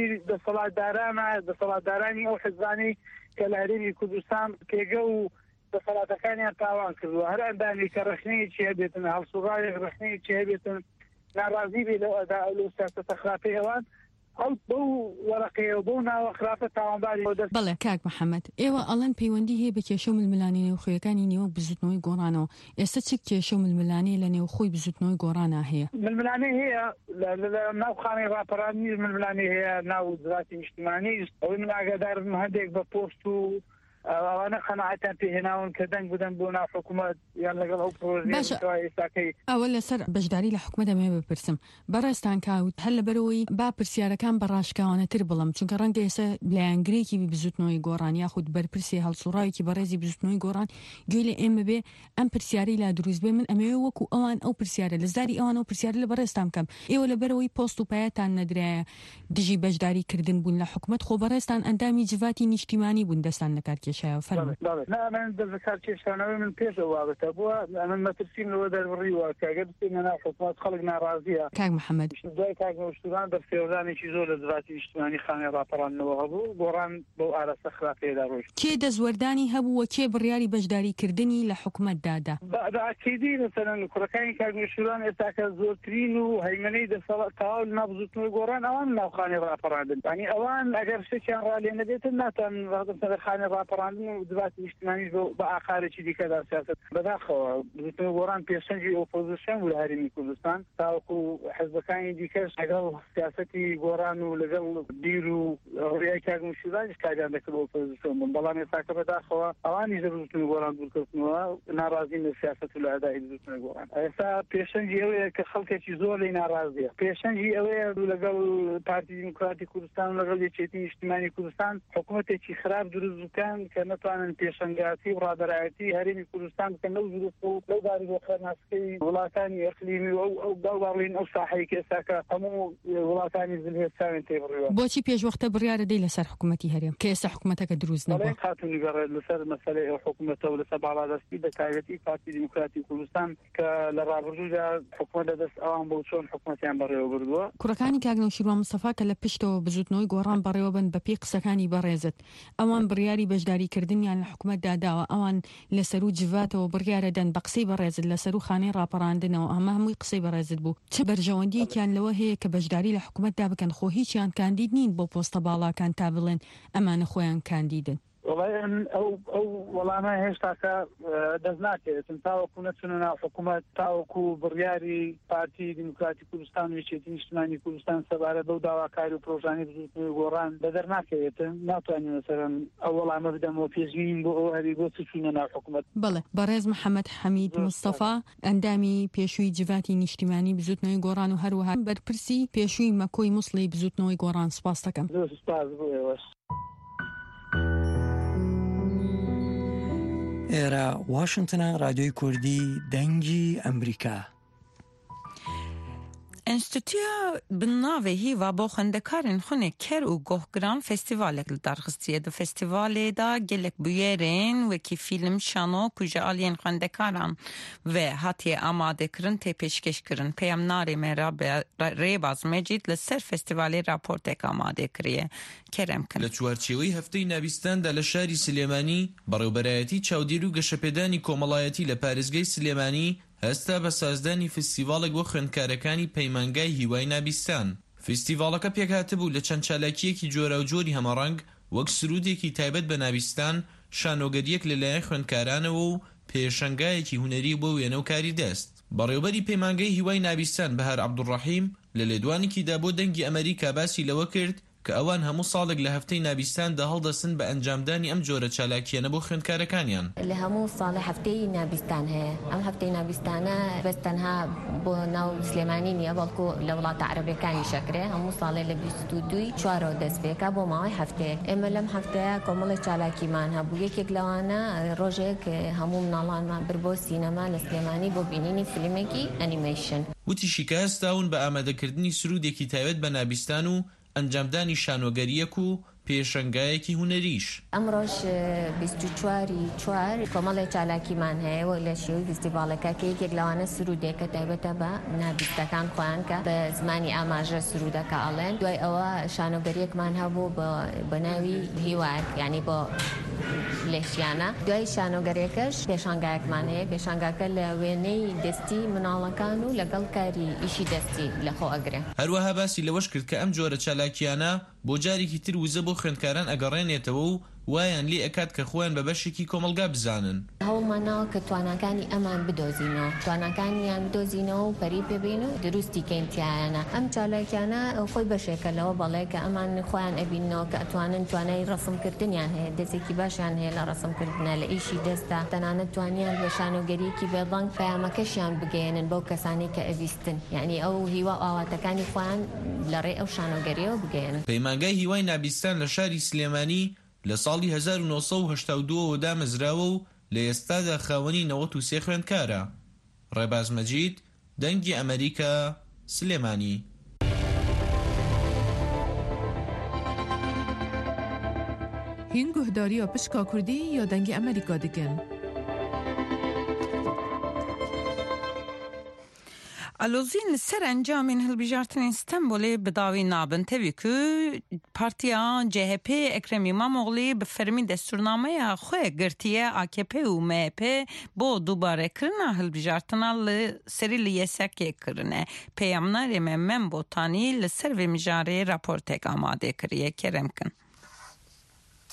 دەسەڵاتدارانی ئەو حزبانی کە لە هەرێمی کوردستان پێگە و دەسەڵاتەکانیان تاوان کردووە هەر ئەندامی کە ڕەخنەیەکی هەبێتن هەڵسوڕایەک ڕەخنەیەکی هەبێتن ناڕازی بێ لەو ئەدا لەو سیاسەتە خراپەی ئەوان ئەو بەو وەرەقەیە بۆ ناوە خراپە تاوانباری بەڵێ کاک محەممەد ئێوە ئەڵەن پەیوەندی هەیە بە کێشە و ململانی نێوخۆیەکانی نێوە بزوتنەوەی گۆڕانەوە ئێستا چ کێشە و ململانی لە نێوخۆی بزوتنەوەی گۆڕانە هەیە ململانی هەیە لە ناوخانەی ڕاپەرانی ململانی هەیە ناو وزارەتی نیشتیمانی ئەوەی من ئاگادارم هەندێک بە پۆست و ئەوانە قەناعەتیان پێهێناون کە دەنگ بدەن بۆ ناو حکوومەت یان لەگەڵ ئەو پرۆژەی ئێستاکەی ئەوە لەسەر بەشداری لە حکوومەت دەمێ بپرسم بەڕێستان کاوت هەر لەبەرەوەی با پرسیارەکان بەڕاشکاوانەتر بڵم چونکە ڕەنگە ئێستا لایەنگرێکی بزوتنەوەی گۆڕان یاخود بەرپرسی هەڵسوڕاوێکی بەڕێزی بزوتنەوەی گۆڕان گوێ لە ئێمە بێ ئەم پرسیارەی لا دروست بێ من ئەمەوێ وەکو ئەوان ئەو پرسیارە لە زاری ئەوان ئەو پرسیارە لە بەڕێستان بکەم ئێوە لەبەرەوەی پۆست و پایەتان نەدرایە دژی بەشداری کردن بوون لە حکوومەت خۆ بەڕێستان ئەندامی جڤاتی نیشتیمانی بوون دەستان لە کار کێشایەوە فەرمووی من دەزەکار کێشانەوەی من پێش وابەتە بووە من مەترسیم لەوە دەربڕیوە کەگە بستێنە ناو حکوومەت خەڵک ناڕازیە کاک محەممەد دوای کاگنێشتوران دەستێوەدانێکی زۆر لە زراتی نیشتیمانی خانەی ڕاپەڕاندنەوە هەبوو گۆڕان بەو ئارەستە خراپەیەدا ڕۆژ کێ دەزوەردانی هەبووە کێ بڕیاری بەشداریکردنی لە حکوومەت دادا بەئاکیدی مەسەلەن کوڕەکانی کاگنێشتوران ئێستاکە زۆرترین و هەیمنەی تەواو نابزوتنەوەی گۆڕان ئەوان ناو خانەی ڕاپەڕاندن ینی ئەوان ئەگەر شتێکیان ڕالێ نەبێتن ناتوان خانەی ڕاپەڕاندن ڕێکخواندن و دباتی نیشتیمانی بە ئاخارێکی دیکەدا سیاست بەداخەوە بزوتنەوەی گۆڕان پێشەنگی ئۆپۆزیسیۆن بوو لە هەرێمی کوردستان تاوەکو حزبەکانی دیکەش لەگەڵ سیاسەتی گۆڕان و لەگەڵ بیر و ڕێی کاگمشیدانیش کاریان دەکرد ئۆپۆزیسیۆن بوون بەڵام ئێستاکە بەداخەوە ئەوانیش لە بزوتنەوەی گۆڕان دوورکەوتنەوە ناڕازین لە سیاست و لە ئەدای بزوتنەوەی گۆڕان ئێستا پێشەنگی ئەوەیە کە خەڵکێکی زۆر لێی ناڕازیە پێشەنگی ئەوەیە لەگەڵ پارتی دیموکراتی کوردستان و لەگەڵ یەکێتی نیشتیمانی کوردستان حکوومەتێکی خراپ دروست بکەن کە نەتوانن پێشەنگاتی و ڕادەرایەتی هەرێمی کوردستان بکەن لەو دروست و لەو داری بۆ خەرناسکەی وڵاتانی ئەقلیمی و ئەو باڵین ئەو ساحەی کە ئێستاکە هەموو وڵاتانی زلهێستاوێن تێبڕیوە بۆچی پێشوەختە بڕیارە دەی لەسەر حکوومەتی هەرێم کە ئێستا حکوومەتەکە دروست نەبووە هاتوونی بەڕێ لەسەر مەسەلەی ئەو حکوومەتە و لەسەر باڵادەستی بە تایبەتی پارتی دیموکراتی کوردستان کە لە ڕابردوودا حکوومەت دەست ئەوان بۆ چۆن حکوومەتیان بەڕێوە بردووە کوڕەکانی کاگنەوشیروان مستەفا کە لە پشتەوە بزوتنەوەی گۆڕان بەڕێوە بن بە پێی قسەکانی بەڕێزت ئەوان بڕیاری بەشداریکردنیان لە حکوومەتدا داوە ئەوان لەسەر و جڤاتەوە بڕیارە دەن بە قسەی بەڕێزت لەسەر و خانەی ڕاپەڕاندنەوە ئەمە هەمووی قسەی بەڕێزت بوو چه بەرژەوەندیەکیان لەوە هەیە کە بەشداری لە حکوومەتدا بکەن خۆ هیچیان کاندید نین بۆ پۆستە باڵاکان تا بڵێن ئەمانە خۆیان کاندیدن ئەو وەڵامە هێشتاکە دەست ناکەوێتن تاوەکو نەچونە ناو حکوومەت تاوەکو بڕیاری پارتی دیموکراتی کوردستان و یەکێتی نیشتیمانی کوردستان سەبارە بەو داواکاری و پرۆژانی بزوتنەوەی گۆڕان بەدەر ناکەوێتن ناتوانین مەسەرەن ئەو وەڵامە بدەمەوە پێشبینین بۆ ئەو هەری بۆ چچوونە ناو حکوومەت بەڵێ بەڕێز محەممەد حەمید مستەفا ئەندامی پێشووی جڤاتی نیشتیمانی بزوتنەوەی گۆڕان و هەروەها بەرپرسی پێشووی مەکۆی مووسڵی بزوتنەوەی گۆڕان سوپاس دەکەم. ئێرە واشنگتنە رادیۆی کوردی دەنگی ئەمریکا. ئینستیتوتیا بناوی هیوا بۆ خوێندەکارên xwînê ker û gohgiran festîvalek li darxistiye. Di festîvalê da gelek bûyerên wekî fîlm, şano ku ji aliyên xwendekaran ve hatiye amadekirin tê pêşkêşkirin. Peyamnarê me Rêbaz Mecîd li ser festîvalê raportek amade kiriye. Kerem kin. لە چوارچێوەی هەفتەی ناویستاندا لە شاری سلێمانی بەڕێوەبەرایەتی چاودێر و گەشەپێدانی کۆمەڵایەتی لە پارێزگای سلێمانی هەستا بە سازدانی فستیڤالێک بۆ خوێندکارەکانی پەیمانگای هیوای نابیستان. فستیڤالەکە پێکهاتبوو لە چەند چالاکیەکی جۆرە و جۆری هەمەڕەنگ وەک سرودێکی تایبەت بە نابیستان، شانۆگەریەک لەلایەن خوێندکارانەوە و پێشەنگایەکی هونەری بۆ وێنە و کاری دەست. بەڕێوەبەری پەیمانگای هیوای نابیستان بەهار عەبدوڕەحیم لە لێدوانێکیدا بۆ دەنگی ئەمریکا باسی لەوە کرد کە ئەوان هەموو ساڵێک لە هەفتەی نابیستاندا هەڵدەستن بە ئەنجامدانی ئەم جۆرە چالاکیانە بۆ خوێندکارەکانیان. لە هەموو ساڵی هەفتەی نابیستان هەیە. ئەم هەفتەی نابیستانە بەس تەنها بۆ ناو سلێمانی نییە بەڵکو لە وڵاتە عەرەبیەکانی شەکرێ هەموو ساڵێ لە 22 چوارەوە دەست پێکا بۆ ماوەی هەفتەیە. ئێمە لەم هەفتەیە کۆمەڵی چالاکیمان هەبوو. یەکێک لەوانە ڕۆژێک هەموو مناڵانمان بر بۆ سینەما لە سلێمانی بۆ بینینی فیلمێکی ئەنیمەیشن. وتی شکایەستاون بە ئامادەکردنی سرودێکی تایبەت بە نابیستان و ئەنجامدانی شانۆگەریەک و پێشەنگایەکی هونەریش. ئەمڕۆژ 24 کۆمەڵی چالاکیمان هەیە و لە شێوەی فستیڤالەکە کە یەکێک لەوانە سرودێکە تایبەتە بە نابیستەکان خۆیان کە بە زمانی ئاماژە سرودەکە ئەڵێن. دوای ئەوە شانۆگەریەکمان هەبوو بە ناوی هیوار یعنی بۆ لێشیانە. دوای شانۆگەریەکەش پێشانگایەکمان هەیە. پێشانگاکە لە وێنەی دەستی مناڵەکان و لەگەڵ کاری ئیشی دەستی لەخۆ ئەگرێ. هەروەها باسی لەوەش کرد کە ئەم جۆرە چالاکیانە بۆ جارێکی تر وزە بۆ خوێندکاران ئەگەڕێنێتەوە و وایان لێ ئەکات کە خۆیان بە بەشێکی کۆمەلگا بزانن. هەوڵماناوە کە تواناکانی ئەمان بدۆزینەوە، تواناکانیان بدۆزینەوە و پەری پێبین و دروستی کەینتیانە. ئەم چالاکیانە خۆی بەشێکە لەوە بەڵێ کە ئەمان خۆیان ئەبینەوە کە ئەتوانن توانای ڕەسمکردنیان هەیە، دەستێکی باشیان هەیە لە ڕەسمکردنە لە ئیشی دەستا، تەنانەت توانیان بە شانۆگەریەکی بێدەنگ پەیامەکەشیان بگەێنن بەو کەسانی کە ئەویستن، یعنی ئەو هیوا ئاواتەکانی خۆیان لەڕێ ئەو شانۆگەریەوە بگەێنن. پەیمانگای هیوای نابیستان لە شاری سلێمانی لە ساڵی 1982 دامەزراوە و لە ئێستادا خاوەنی 93 خوێندکارە. ڕێباز مەجید، دەنگی ئەمریکا، سلێمانی. هین گوهداریە پشکا کوردی یا دەنگی ئەمریکا دکن؟ Alozîn li ser encamên hilbijartinên Stenbolê bi dawî nabin tevî ku Partiya CHP Ekrem İmamoğlu bi fermî destûrnameya xwe girtiye AKP û MHP bo dubarekirina hilbijartina li serî li yesakê kirine. Peyamnarê me Mem Botanî li ser vê mijarê raportek amade kiriye. Kerem kin.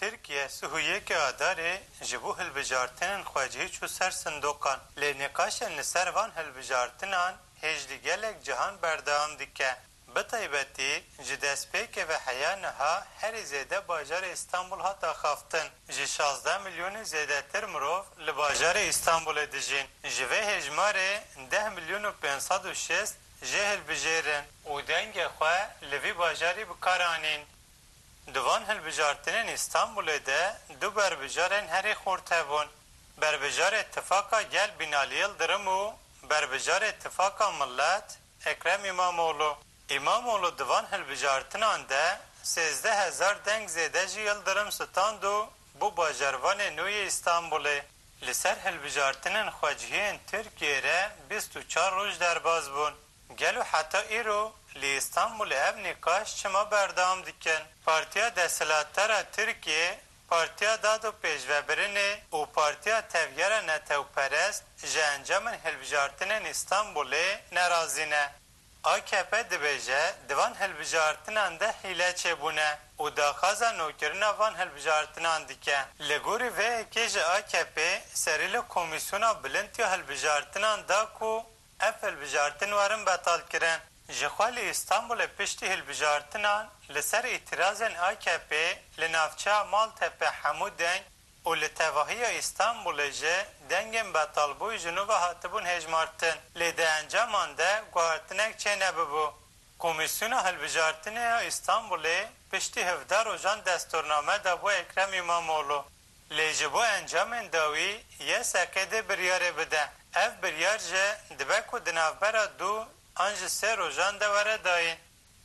ترکیه سهویه که آداره جبو هلبجارتنن خواجهی چو سر صندوقان لنقاش نسر وان هلبجارتنان هجدگلک جهان بردام دیکه بطیبتی جدسپیک و حیانها هر زیده باجار استانبول ها تا خافتن جی 16 میلیون زیده تر مروف لباجار استانبول دجین جوه هجمار 10 میلیون و 506 جهل بجیرن و دنگ خواه لوی باجاری بکارانین دوان هلبجارتنین استانبول ده دو بربجارن هری خورته بون بربجار اتفاقا گل بینالیل درمو بربجار اتفاقا ملت اکرم امامولو امامولو دوان هلبجارتنان ده 13,000 دنگ زیده جیل درم ستاندو بو باجروان نوی استانبوله لسر هلبجارتنین خواجهین ترکیه را 24 روز در باز بون گلو حتی ایرو لی استانبول اف نقاش چما بردام دیکن پارتیا دستلاتر ترکیه پارتیا دادو پیشوبرنه و پارتیا تفگر نتو پرست جه انجامن هلبجارتنین استانبوله نرازینه AKP dibêje divan hilbijartinan de hîle çêbûne û daxwaza nûkirina van hilbijartinan dike. Li gorî vê yekê ji AKP serî li komîsyona bilind ya hilbijartinan da ku ev hilbijartin warin betalkirin. Ji xwe li İstanbulê piştî hilbijartinan li ser îtirazên AKP li navçeya Maltepe hemû deng û li tevahiya İstanbulê jî dengên betalbûyî ji nû ve hatibûn hejmartin. Lê di encaman de guhartinek çê nebibû. Komîsyona hilbijartinê ya İstanbulê piştî 17 rojan destûrname da bû Ekrem İmamoğlu. Lê ji bo encamên dawî yeseke de biryarê bide. Ev biryar jî dibe ku di navbera du an ji 3 rojan de were dayîn.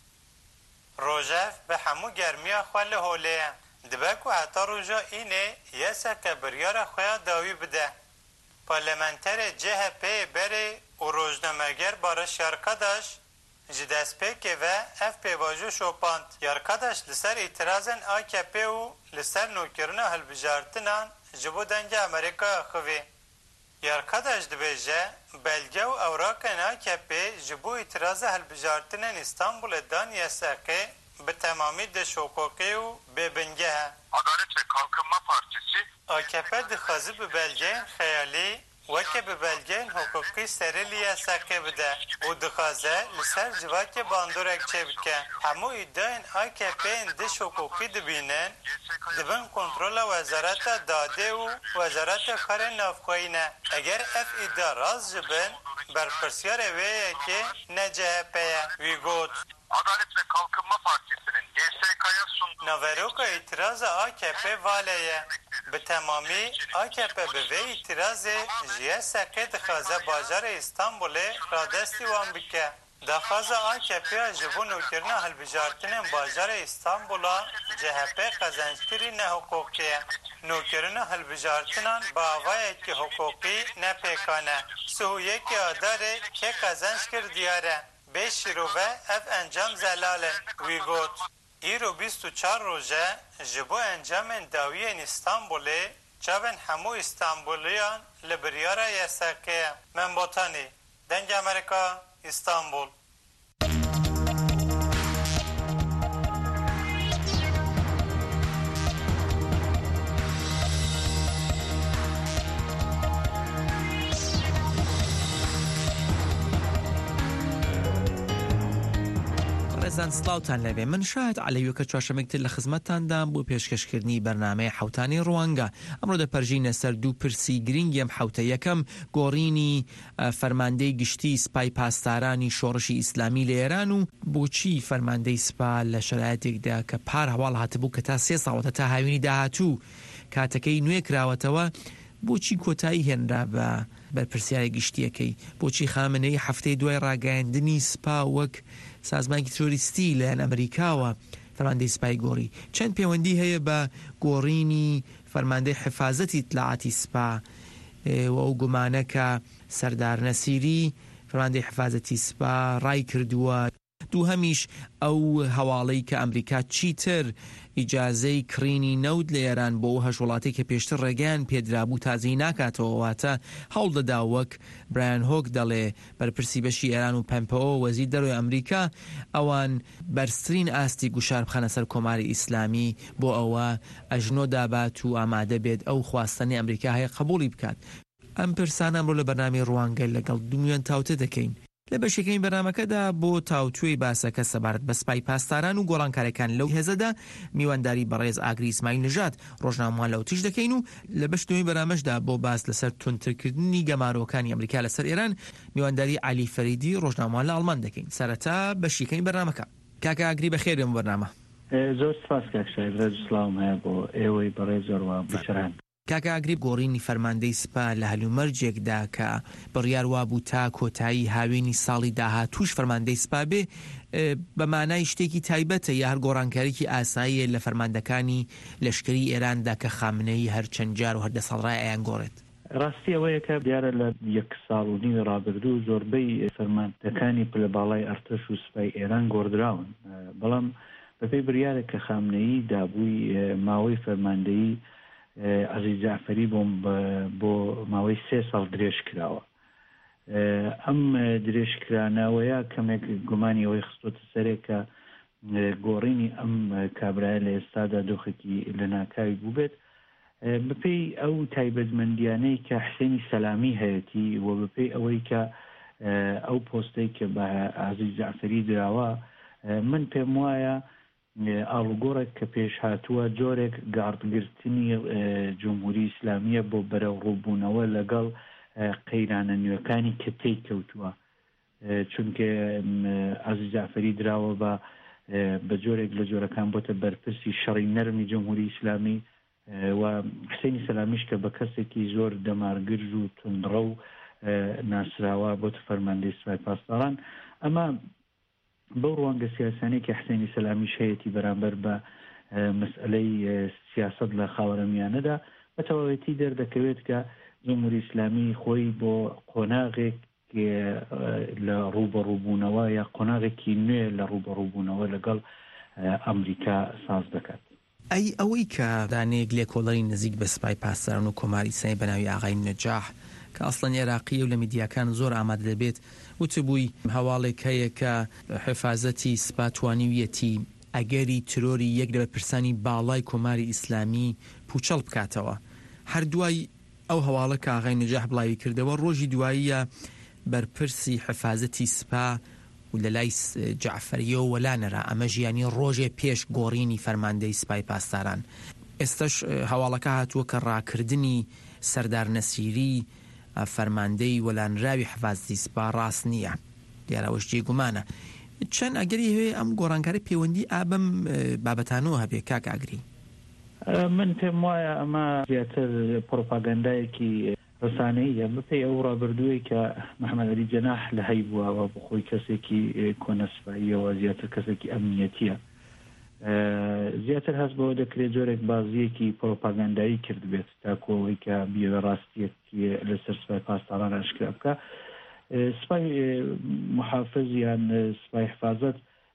Rojev bi hemû germiya xwe li holê ye. Dibe ku heta roja înê yeseke biryara xwe ya dawî bide. Parlamenterê CHP'yê berê û rojnameger Barış Yarkadaş ji destpêkê ve ev pêvajo şopand. Yarkadaş li ser îtirazên AKP û li ser nûkirina hilbijartinan ji bo dengê Amerîkaya xivî. Yarkadaş dibêje belge û ewrakên AKP ji bo îtiraza hilbijartinên İstanbulê dan yesakê bi temamî dişokokê û bêbingeh e. Adalet ve Kalkınma Partisi AKP dixwaze bi belgeyên xeyalî weke bi belgeyên hukukî serî li yesakê bide û dixwaze li ser civakê bandorek çê bike. Hemû îddiayên AKP'yên diş hukukî dibînin dibin kontrola Wezareta Dadê û Wezareta Karên Navxweyî ne. Eger ev îddia rast ji bin berpirsiyarê wê yekê ne CHP ye. Wî got Adalet ve Kalkınma Partisi'nin YSK'ya sunduğu Naveroka itiraza AKP valeye. Bi temamî AKP bi vê îtirazê ji yesakê dixwaze bajarê İstanbulê radestî wan bike. Daxwaza AKP ji bo nûkirina hilbijartinên bajarê İstanbul'a CHP qezençkirî nehukukî ye. Nûkirina hilbijartinan bi avayekî hukukî ne pêkane. Sihûyekî adarê kê qezençkir diyar e. Bê şîrove ev encam zelalin. Wî got îro 24 roje ji bo encamên dawiyên İstanbulê çavên hemû İstanbuliyan li biryara yesakê ye. Membotanî Dengê Amerîka İstanbul. زان سلااوان لەبێ من شاید عەلەویەکە چوارشەمێکتر لە خزمەتتاندام بۆ پێشکەشکردنی بەرنامەی حوتانی ڕوانگە. ئەمڕۆ دەپەرژینە سەر دوو پرسی گرنگیم حوتە. یەکەم گۆڕینی فەرماندەی گشتی سپای پاسدارانی شۆڕشی ئیسلامی لە ئێران و بۆچی فەرماندەی سپا لە شەرایەتێکدا کە پار هەواڵ هاتبوو کە تا 3 ساڵەتە تا هاوینی داهاتوو کاتەکەی نوێ کراوەتەوە بۆچی کۆتایی هێنرا بە بەرپرسیارە گشتیەکەی؟ بۆچی خامنەی هەفتەی دوای ڕاگەیاندنی سپا وەک سازمانێکی تۆریستی لەلایەن ئەمریکاوە فەرماندەی سپای گۆڕی؟ چەند پەیوەندی هەیە بە گۆڕینی فەرماندەی حفاظەتی ئیطلاعاتی سپا و ئەو گومانە کە سەردار نەسیری فەرماندەی حفاظەتی سپا ڕای کردووە دووهەمیش ئەو هەواڵەی کە ئەمریکا چیتر ئیجازەی کڕینی نەود لە ئێران بۆ هەژوڵاتی کە پێشتر ڕێگەیان پێدرابوو تازەی ناکاتەوە واتە هەوڵ دەدا وەک برایان هۆک دەڵێ بەرپرسی بەشی ئێران و پەمپەوە وەزیر دەرۆی ئەمریکا ئەوان بەرزترین ئاستی گوشار بخەنە سەر کۆماری ئیسلامی بۆ ئەوە ئەژنۆ دابات و ئامادە بێت ئەو خواستنی ئەمریکا هەیە قبولی بکات. ئەم پرسانە ئەمڕۆ لە بەرنامەی ڕوانگەی لەگەڵ دومیان تاوتە دەکەین. لە بەشەکەی بەرنامەکەدا بۆ تاوتوێی باسەکە سەبارەت بە سپای پاسداران و گۆڕانکاریەکان لەو هێزەدا میوانداری بەڕێز ئاگری ئیسماعیل نژاد ڕۆژنامەوان لەو تیش دەکەین و لە بەش دومی بەرنامەشدا بۆ باس لەسەر تونترکردنی گەمارۆکانی ئەمریکا لەسەر ئێران میوانداری عەلی فەریدی ڕۆژنامەوان لە ئەڵمان دەکەین. سەرەتا بەشیکەی بەرنامەکە. کاکە ئاگری بەخێر بێم بەرنامە. زۆر سپاس کاکشای ڕێز سڵاوم هەیە بۆ ئێوەی بەڕێزەوە بچران. کاکە ئاگری گۆڕینی فەرماندەی سپا لە هەلومەرجێکدا کە بڕیار وابوو تا کۆتایی هاوێنی ساڵی داهاتووش فەرماندەی سپا بێ بە مانای شتێکی تایبەتە یا هەر گۆڕانکاریکی ئاساییە لە فەرماندەکانی لەشکری ئێراندا کە خامنەی هەرچەند جار و هەردە ساڵڕای ئەیان گۆڕێت. ڕاستی ئەوەیە کە دیارە لە 1 ساڵ و نیوی ڕابردوو زۆربەی فەرماندەکانی پلە باڵای ئەرتەش و سپای ئێران گۆڕدراون، بەڵام بەپێی بڕیارە کە خامنەیی دابووی ماوەی فەرماندەیی عەزیز جەعفەری بۆ ماوەی 3 ساڵ درێژ کراوە. ئەم درێژکرانەوەیە کەمێک گومانی ئەوەی خستۆتە سەرێک کە گۆڕینی ئەم کابرایە لە ئێستادا دۆخێکی لە ناکاوی بوو بێت بەپێی ئەو تایبەتمەندیانەی کە حسێنی سەلامی هەیەتی و بەپێی ئەوەی کە ئەو پۆستەی کە بە عەزیز جەعفەری دراوە من پێم وایە ئاڵوگۆڕێک کە پێش هاتووە جۆرێک گاردگرتنی جمهوری ئیسلامیە بۆ بەرەو ڕووبوونەوە لەگەڵ قەیرانە نوێەکانی کە تێی کەوتووە، چونکە عەزیز جەعفەری دراوە بە جۆرێک لە جۆرەکان بۆتە بەرپرسی شەڕی نەرمی جمهوری ئیسلامی و حسێنی سەلامیش کە بە کەسێکی زۆر دەمارگرژ و توندڕە و ناسراوە بۆتە فەرماندەی سوپای پاسداران. ئەمە بەو ڕوانگە سیاسانەی کە حسێنی سەلامیش هەیەی بەرامبەر بە مەسئلەی سیاست لە خاوەرەمیانەدا بە تەواوەتی دەردەکەوێت کە جمهوری ئیسلامی خۆی بۆ قۆناغێک لە ڕوبەڕووبوونەوە یا قۆناغێکی نوێ لە ڕوبەڕووبوونەوە لەگەڵ ئەمریکا ساز دەکات. ئەوەی کە دانەیەک لێکۆڵەری نزیک بە سپای پاسداران و کۆماری سای بەناوی ئاغای نەجاح کە ئەسڵەن عێراقیە و لە میدیاکان زۆر ئامادە دەبێت وتبووی هەواڵێک هەیە کە حفاظەتی سپا توانیویەتی ئەگەری ترۆری یەک لە بەرپرسانی باڵای کۆماری ئیسلامی پوچەڵ بکاتەوە. هەردوای ئەو هەواڵە کە ئاغای نەجاح بڵاوی کردەوە ڕۆژی دواییە بەرپرسی حفاظەتی سپا و لە لای جەعفەریەوە وەلانەرا ئەمە ژیانی ڕۆژێ پێش گۆڕینی فەرماندەی سپای پاسداران. ئێستش هەواڵەکە هاتووە کە ڕاکردنی سەردار نەسیری فەرماندەی وەلانراوی حفاظەتی سپا ڕاست نییە، دیارەوەش جێگومانە. چەند ئەگەری هەیە ئەم گۆڕانکاری پەیوەندی ئابم بابەتانەوە هەبێ کاک ئاگری؟ من پێم وایە ئەمە زیاتر پرۆپاگەندایەکی ڕسانەیە بەپێی ئەو ڕابردووی کە محەممەد عەلی جەناح لە هەی بووەوە بخۆی کەسێکی کۆنەسپاییەوە زیاتر کەسێکی ئەمنیەتیە، زیاتر هەست بەوە دەکرێت جۆرێک بازیەکی پرۆپاگەندایی کرد بێت تاکۆەوەی کە بیەوە ڕاستیەتی لەسەر سپای پاسداران ئاشکرا بکە. سپای محافظ یان سپای حفاظەت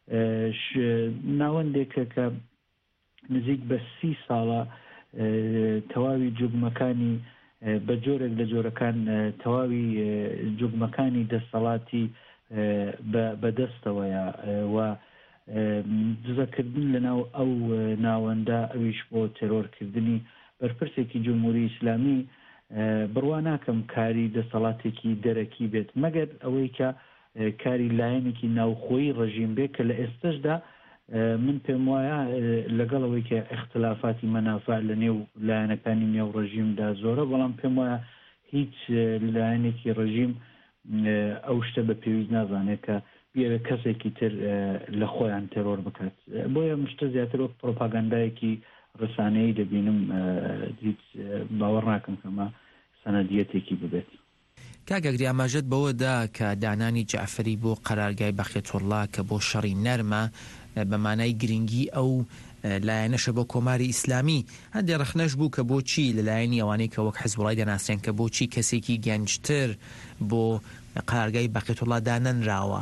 ناوەندێکە کە نزیک بە 30 ساڵە تەواوی جوگمەکانی بە جۆرێک لە جۆرەکان تەواوی جوگمەکانی دەسەڵاتی بەدەستەوەیە و دزەکردن لەناو ئەو ناوەندە ئەویش بۆ تێرۆرکردنی بەرپرسێکی جمهوری ئیسلامی بڕوا ناکەم کاری دەسەڵاتێکی دەرەکی بێت مەگەر ئەوەی کە کاری لایەنێکی ناوخۆیی ڕژیم بێت کە لە ئێستەشدا من پێم وایە لەگەڵەوەی کە اختلافاتی مەنافع لە نێو لایەنەکانی نێو ڕژیمدا زۆرە، بەڵام پێم وایە هیچ لایەنێکی ڕژیم ئەو شتە بە پێویست نازانێت کە بێوێ کەسێکی تر لە خۆیان تێرۆر بکات. بۆیە مشتە زیاتر وەک پرۆپاگەندایەکی ڕسانەیە دەبینم، هیچ باوەڕ ناکەم کەمە سەنەدیەتێکی ببێت. کاگەگری ئاماژەت بەوەدا کە دانانی جەعفەری بۆ قەرارگای بەخێتوڵڵا کە بۆ شەڕی نەرمە بە مانای گرنگی ئەو لایەنەشە بۆ کۆماری ئیسلامی هەندێک ڕەخنەش بوو کە بۆچی لەلایەنی ئەوانەی کە وەک حیزبوڵای دەناسرێن کە بۆچی کەسێکی گەنجتر بۆ قەرارگای بەخێتوڵڵا دانەنراوە.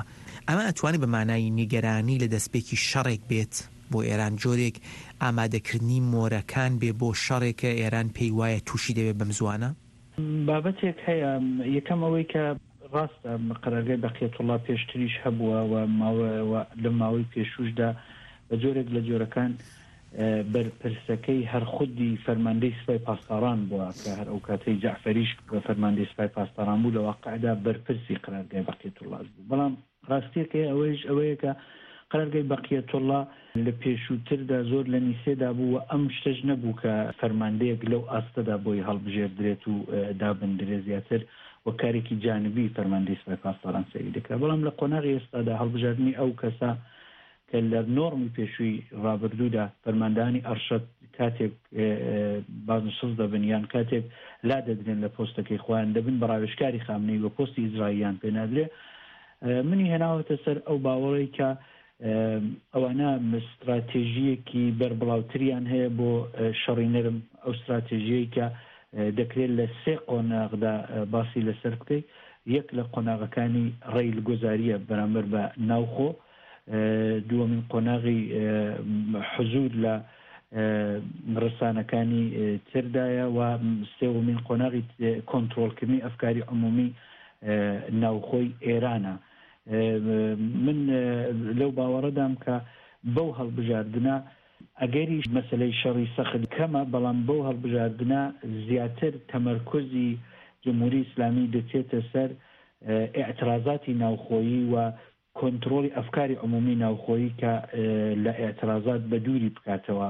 ئەمە ئەتوانی بە مانای نیگەرانی لە دەستپێکی شەڕێک بێت بۆ ئێران جۆرێک ئامادەکردنی مۆرەکان بێ بۆ شەڕێکە ئێران پێی وایە تووشی دەوێت بەم زوانە؟ بابەتێک هەیە یەکەم ئەوەی کە ڕاستە قەرارگای بەقیەتوڵا پێشتریش هەبووە و لە ماوەی پێشوشدا بە جۆرێک لە جۆرەکان بەرپرسەکەی هەر خودی فەرماندەی سوپای پاسداران بووە کە هەر ئەو کاتەی جەعفەریش بە فەرماندەی سوپای پاسداران بوو لە واقعدا بەرپرسی قەرارگای بەقیەتوڵا بوو. بەڵام ڕاستیەکە ئەوەیە کە قەرارگای بەقیەتوڵا لە پێشووتردا زۆر لە نیسێدا بوو و ئەم شتەش نەبوو کە فەرماندەیەک لەو ئاستەدا بۆی هەڵبژێردرێت و دابندرێت زیاتر وە کارێکی جانبی فەرماندەی سوپای پاسداران سەری دەکات. بەڵام لە قۆناغی ئێستادا هەڵبژاردننی ئەو کەسە کە لە نۆرمی پێشووی ڕابردوودا فەرماندانی ئەرشەد کاتێک بازنشست دەبن یان کاتێک لا دەدرێن لە پۆستەکەی خۆیان دەبن بە ڕاوێژکاری خامنەی وە پۆستی ئیزرائیلیان پێنادرێ. منی هێناوەتە سەر ئەو باوەڕەی کە ئەوانە استراتێژیەکی بەربڵاوتریان هەیە بۆ شەڕی نەرم، ئەو استراتێژیەی کە دەکرێت لە 3 قۆناغدا باسی لەسەر بکەیت. یەک لە قۆناغەکانی ڕێی گۆزاریە بەرامبەر بە ناوخۆ، دووەمین قۆناغی حزود لە ڕسانەکانی تردایە و سێوەمین قۆناغی کۆنتڕۆڵکردنی ئەفکاری عمومی ناوخۆی ئێرانە. من لەو باوەڕەدام کە بەو هەڵبژاردنە ئەگەری مەسلەی شەڕی سەخت کەمە، بەڵام بەو هەڵبژاردنە زیاتر تەمەرکۆزی جمهوری ئیسلامی دەچێتە سەر ئێعترازاتی ناوخۆیی و کۆنتڕۆڵی ئەفکاری عمومی ناوخۆیی کە لە ئێعترازات بە دووری بکاتەوە.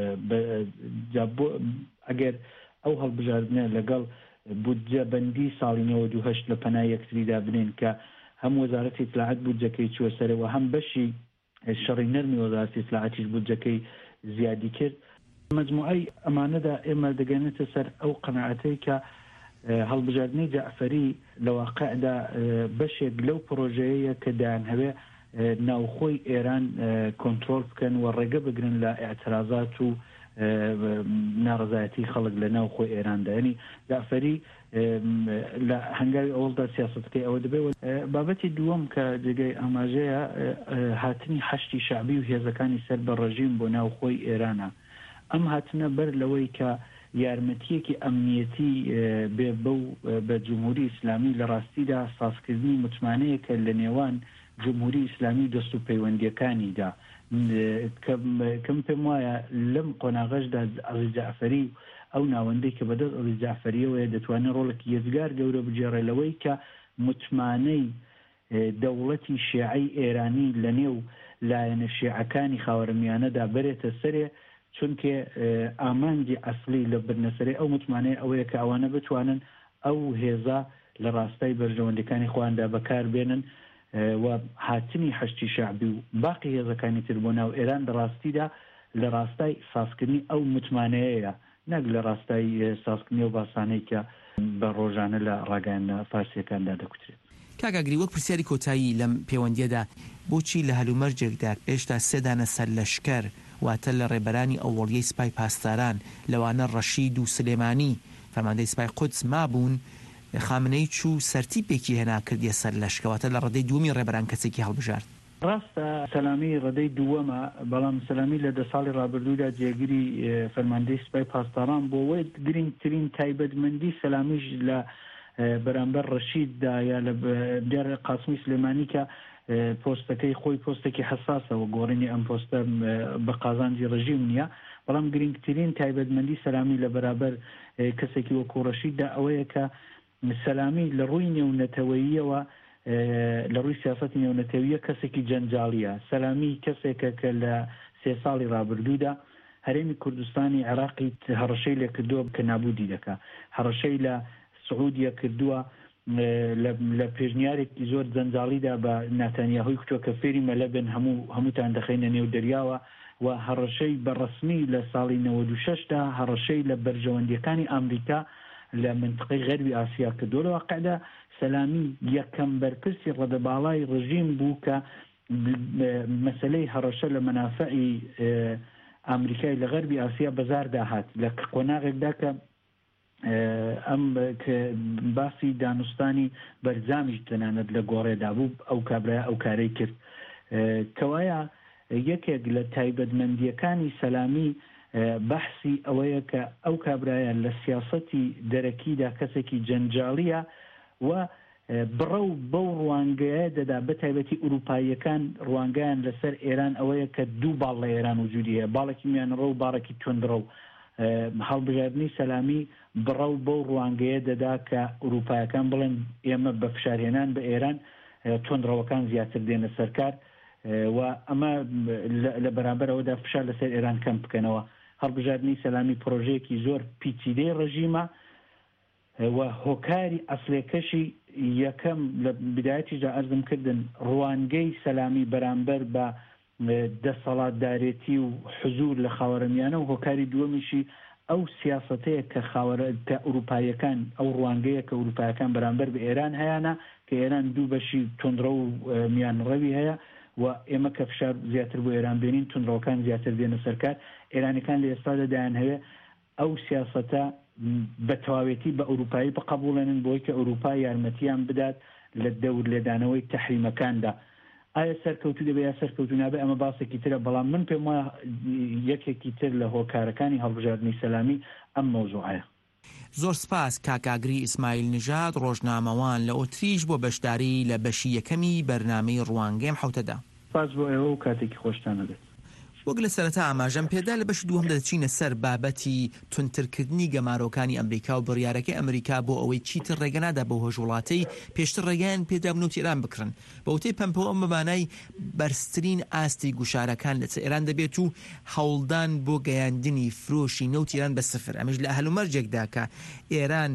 ئەگەر ئەو هەڵبژاردنە لەگەڵ بودجە بەندی ساڵی 98 لە پەنای یەکتریدا بنێن کە هەم وەزارەتی اطلاعات بودجەکەی چوە سەرەوە هەم بەشی شەڕی نەرمی وەزارەتی اطلاعاتیش بودجەکەی زیادی کرد، مجموعەی ئەمانەدا ئێمە دەگەنێتە سەر ئەو قەناعەتەی کە هەڵبژاردننی جەعفەری لە واقعدا بەشێک لەو پرۆژەیە کە دایان هەوێ ناوخۆی ئێران کۆنتڕۆڵ بکەن و ڕێگە بگرن لە ئێعترازات و ناڕزایەتی خەڵک لە ناوخۆی ئێراندا. ینی جەعفەری لە هەنگاوی ئەوڵدا سیاسەتەکەی ئەوە دەبێت. بابەتی دووەم کە جێگەی ئاماژەیە هاتنی حەشتی شعبی و هێزەکانی سەر بە ڕەژیم بۆ ناوخۆی ئێرانە. ئەم هاتنە بەر لەوەی کە یارمەتیەکی ئەمنیەتی بێ بە جمهوری ئیسلامی لە ڕاستیدا سازکردنی متمانەیەکە لە نێوان جمهوری ئیسلامی دەست و پەیوەندیەکانیدا کەم پێم وایە لەم قۆناغەشدا عەزیز جەعفەری ئەو ناوەندەی کە بەدەست عەزیز جەعفەریەوەیە دەتوانێت ڕۆڵێکی یەکجار گەورە بجێڕێلەوەی کە متمانەی دەوڵەتی شیعەی ئێرانی لە نێو لایەنە شیعەکانی خاوەرمیانەدا بەرێتە سەرێ، چونکە ئامانجی ئەسلی لە برنەسەری ئەو متمانەیە ئەوەیە کە ئەوانە بتوانن ئەو هێزە لە ڕاستای بەرژەوەندەکانی خۆیاندا بەکار بێنن و هاتنی حەشتی شعبی و باقی هێزەکانی تر بۆ ناو ئێران لە ڕاستیدا لە ڕاستای سازکردنی ئەو متمانەیەیە، نەک لە ڕاستای سازکردنی و باسانەی کە بە ڕۆژانە لە ڕاگەیاندە فارسیەکاندا دەکوترێت. کاگاگری وەک پرسیاری کۆتایی لەم پەیوەندیەدا بۆچی لە هەلومەرجێکدا پێشتا 3 دانە سەر لەشکەر واتە لە ڕێبەرانی ئەووەڵیەی سوپای پاسداران لەوانە ڕەشید و سلێمانی فەرماندەی سوپای قودس مابوون، خامنەی چوو سەرتیپێکی هێنا کردیە سەر لەشکەواتە لە ڕێدەی دووەمی ڕێبەران کەسێکی هەڵبژارد. ڕاستە سەلامی ڕێدەی دووەمە، بەڵام سەلامی لە 10 ساڵی ڕابردوودا جێگیری فەرماندەی سوپای پاسداران بۆ وەی گرنگترین تایبەتمەندی سەلامیش لە بەرامبەر ڕەشیددا یا لە دیار قاسمی سلێمانی کە پۆستەکەی خۆی پۆستێکی حساسەوە گۆڕینی ئەم پۆستە بە قازانجی ڕژیم نییە، بەڵام گرنگترین تایبەتمەندی سەلامی لە بەرابەر کەسێکی وەکو ڕەشیددا ئەوەیە کە سەلامی لە ڕووی نێونەتەوەییەوە لە ڕووی سیاسەتی نێونەتەوەییە کەسێکی جەنجاڵیە. سەلامی کەسێکە کە لە 3 ساڵی ڕابردوودا هەرێمی کوردستانی عێراقی هەڕەشەی لێ کردووە کە نابودی دەکات، هەڕەشەی لە سعودیە کردووە لە پێشنیارێکی زۆر جەنجاڵیدا بە ناتانیاهوی کوتۆ کە فێری مەلە بن هەمووتان دەخینە نێو دەریاوە و هەڕەشەی بەڕسمی لە ساڵی 96دا هەڕەشەی لە بەرژەوەندیەکانی ئەمریکا لە منطقەی غەربی ئاسیا کردووە. لە واقعدا سەلامی یەکەم بەرپرسی ڕەدەباڵای ڕژیم بوو کە مەسەلەی هەڕەشە لە مەنافعی ئەمریکای لە غەربی ئاسیا بەزار داهات لە قۆناغێکدا کە ئەم باسی دانوستانی بەرزامیش تەنانەت لە گۆڕێدا بوو ئەو کابرا ئەو کارەی کرد کەوایە یەکێک لە تایبەتمەندیەکانی سەلامی بەحسی ئەوەیە کە ئەو کابرایە لە سیاسەتی دەرەکیدا کەسێکی جەنجاڵیە و بڕە و بەو ڕوانگەیە دەدا بەتایبەتی ئوروپاییەکان ڕوانگەیان لەسەر ئێران ئەوەیە کە دوو باڵ لە ئێران وجودی هەیە باڵێکی میانڕە و باڕێکی توندڕە و هەڵبژاردننی سەلامی بڕە و بەو ڕوانگەیە دەدا کە ئوروپایەکان بڵێن ئێمە بە فشارهێنان بە ئێران توندڕەوەکان زیاتر دێنە سەرکار و ئەمە لە بەرامبەر ئەوەدا فشار لەسەر ئێران کەم بکەنەوە هەڵبژاردننی سەلامی پرۆژەیەکی زۆر پیچیدەی ڕژیمە و هۆکاری ئەسلێکەشی یەکەم لە بدایەتیدا ئەرزم کردن ڕوانگەی سەلامی بەرامبەر بە دەسەڵاتدارێتی و حزور لە خاوەرەمیانە و هۆکاری دووەمیشی ئەو سیاسەتەیە کە ئوروپایەکان ئەو ڕوانگەیە کە ئوروپایەکان بەرامبەر بە ئێران هەیەە کە ئێران دوو بەشی توندڕە و میانڕەوی هەیە و ئێمە کە فشار زیاتر بۆ ئێران بێنین توندڕەوەکان زیاتر دێنە سەرکار ئێرانەکان لە ئێستادا دایان هەیە ئەو سیاسەتە بە تەواوێتی بە ئوروپایی بقبولێنن بۆی کە ئوروپا یارمەتیان بدات لە دەور لێدانەوەی تەحریمەکاندا ئایا سەرکەوتو دەبێ یا سەرکەوتو نابێ ئەمە باسێکی ترە بەڵام من پێم وایە یەکێکی تر لە هۆکارەکانی هەڵبژاردننی سەلامی ئەم مەوزوعایە. زۆر سپاس کاکاگری ئیسماعیل نژاد ڕۆژنامەوان لە ئۆتریش بۆ بەشداری لە بەشی یەکەمی بەرنامەی ڕوانگەم حوتەدا. سپاس بۆ ئێوە و کاتێکی خۆشتان دەبێت. وەک لە سەرەتا ئاماژەم پێدا لە بەشی دووەم دەچینە سەر بابەتی تونترکردنی گەمارۆکانی ئەمریکا و بڕیارەکەی ئەمریکا بۆ ئەوەی چیتر ڕێگەنادا بۆ هۆژوڵاتەی پێشتر ڕێگەیان پێدابن و ئێران بکڕن بە وتەی پەمپەوە ئەم بەمانای بەرزترین ئاستی گوشارەکان لە ئێران دەبێت و هەوڵدان بۆ گەیاندنی فرۆشی نەوت ئێران بە سفر ئەمەش لە هەلومەرجێکدا کە ئێران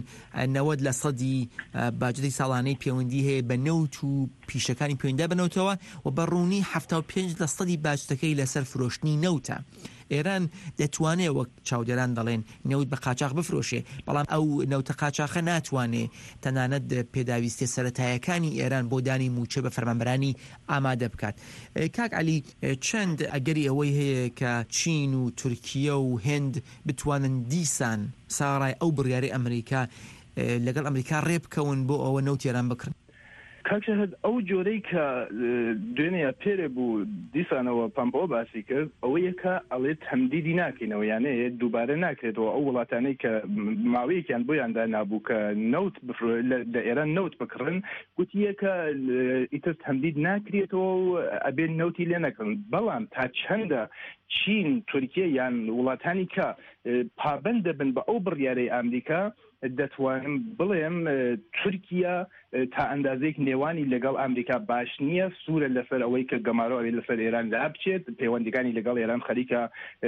90% باجەتی ساڵانەی پەیوەندی هەیە بە نەوت و پیشەکانی پەیوەندی بنەوتەوە و بەڕوونی 75% باجەتەکەی لەسەر فرۆشتنی نەوتە. ئێران دەتوانێت وەک چاودێران دەڵێن نەوت بە قاچاق بفرۆشێ بەڵام ئەو نەوتە قاچاقە ناتوانێت تەنانەت پێداویستی سەرەتایەکانی ئێران بۆ دانی موچە بە فەرمانبەرانی ئامادە بکات. کاک عەلی چەند ئەگەری ئەوەی هەیە کە چین و تورکیە و هێند بتوانن دیسان ساڕای ئەو بڕیارەی ئەمریکا لەگەڵ ئەمریکا ڕێبکەون بۆ ئەوە نەوت ئێران بکڕن؟ کاکشەهد ئەو جۆرەی کە دوێنەیە پێرێ بوو دیسانەوە پەمپەوە باسی کرد ئەوەیە کە ئەڵێت هەمدیدی ناکەینەوە یانەیە دووبارە ناکرێتەوە ئەو وڵاتانەی کە ماوەیەکیان بۆیاندا نابوو کە نەوت لە ئێران نەوت بکڕن گوتیە کە ئیتر هەمدید ناکرێتەوە و ئەبێن نەوتی لێ نەکردن بەڵام تا چەندە چین تورکیە یان وڵاتانی کە پابەند دەبن بە ئەو بڕیارەی ئەمریکا دەتوانم بڵێم تورکیا تا ئەندازەیەک نێوانی لەگەڵ ئەمریکا باش نییە سوورە لەسەر ئەوەی کە گەمارۆ لەسەر ئێران لا بچێت پەیوەندیەکانی لەگەڵ ئێران خەریکە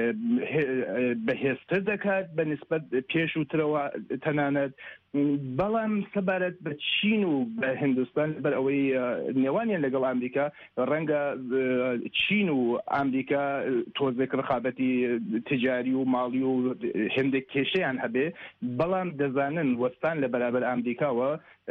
بەهێزتر دەکات بە نسبەت پێش و ترەوە تەنانەت بەڵام سەبارەت بە چین و بە هندستان بەر ئەوەی نێوانیان لەگەڵ ئەمریکا ڕەنگە چین و ئەمریکا تۆزێک ڕخابەتی تجاری و ماڵی و هێندێک کێشەیان هەبێ بەڵام دەزانن وەستان لە بەرابەر ئەمریکاوە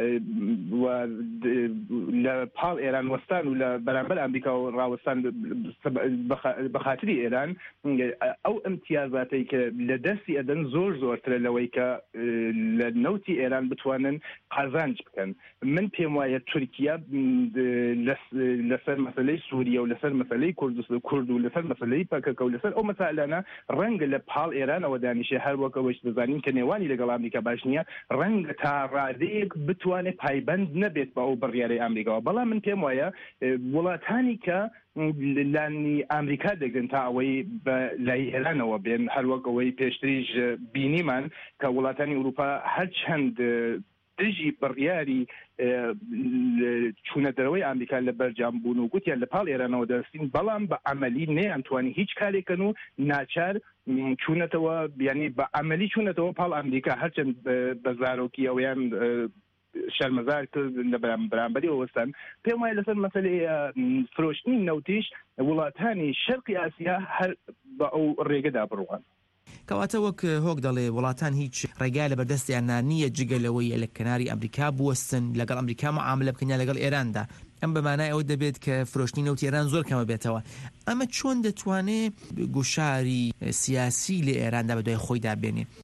لە پاڵ ئێران وەستان و لە بەرامبەر ئەمریکا و ڕاوەستان بەخاتری ئێران ئەو ئەمتیازاتەی کە لە دەستی ئەدەن زۆر زۆرترە لەوەی کە لە نەوتی ئێران بتوانن قازانج بکەن. من پێم وایە تورکیا لەسەر مەسەلەی سووریا و لەسەر مەسەلەی کورد و لەسەر مەسەلەی پاکەکە و لەسەر ئەو مەسائلانە ڕەنگە لە پاڵ ئێرانەوە دانیشێ هەر وەکەوەش دەزانین کە نێوانی لەگەڵ ئەمریکا باش نییە ڕەنگە تا ڕادەیەک بتوانێت پایبند نەبێت بە ئەو بڕیارەی ئەمریکاوە بەڵام من پێم وایە وڵاتانی کە لانی ئەمریکا دەگەن تا ئەوەی لای ئێرانەوە بێن هەروەک ئەوەی پێشتریش بینیمان کە وڵاتانی ئەوروپا هەرچەند دژی بڕیاری چوونە دەرەوەی ئەمریکا لە بەرجام بوون و گوتیان لە پاڵ ئێرانەوە دەستین بەڵام بە ئەمەلی نەیانتوانی هیچ کارێکن و ناچار چوونەتەوە بیانی بە ئەمەلی چوونەتەوە پاڵ ئەمریکا هەرچەند بە زارۆکی ئەویان شەرمەزار کرد لە بەرامبەری ئەوەستان پێم وایە لەسەر مەسەلەی فرۆشتنی نەوتیش وڵاتانی شەرقی ئاسیا هەر بە ئەو ڕێگەدا بڕوان. کەواتە وەک هۆک دەڵێ وڵاتان هیچ ڕێگای لە بەردەستیان نییە جگەلەوەی لە کەناری ئەمریکا بوەستن لەگەڵ ئەمریکا معاملە بکەن لەگەڵ ئێراندا ئەم بەمانای ئەوە دەبێت کە فرۆشتنی نەوتی ئێران زۆر کەمە بێتەوە. ئەمە چۆن دەتوانێت گوشاری سیاسی لە ئێراندا بەدوای خۆی دابێنێ؟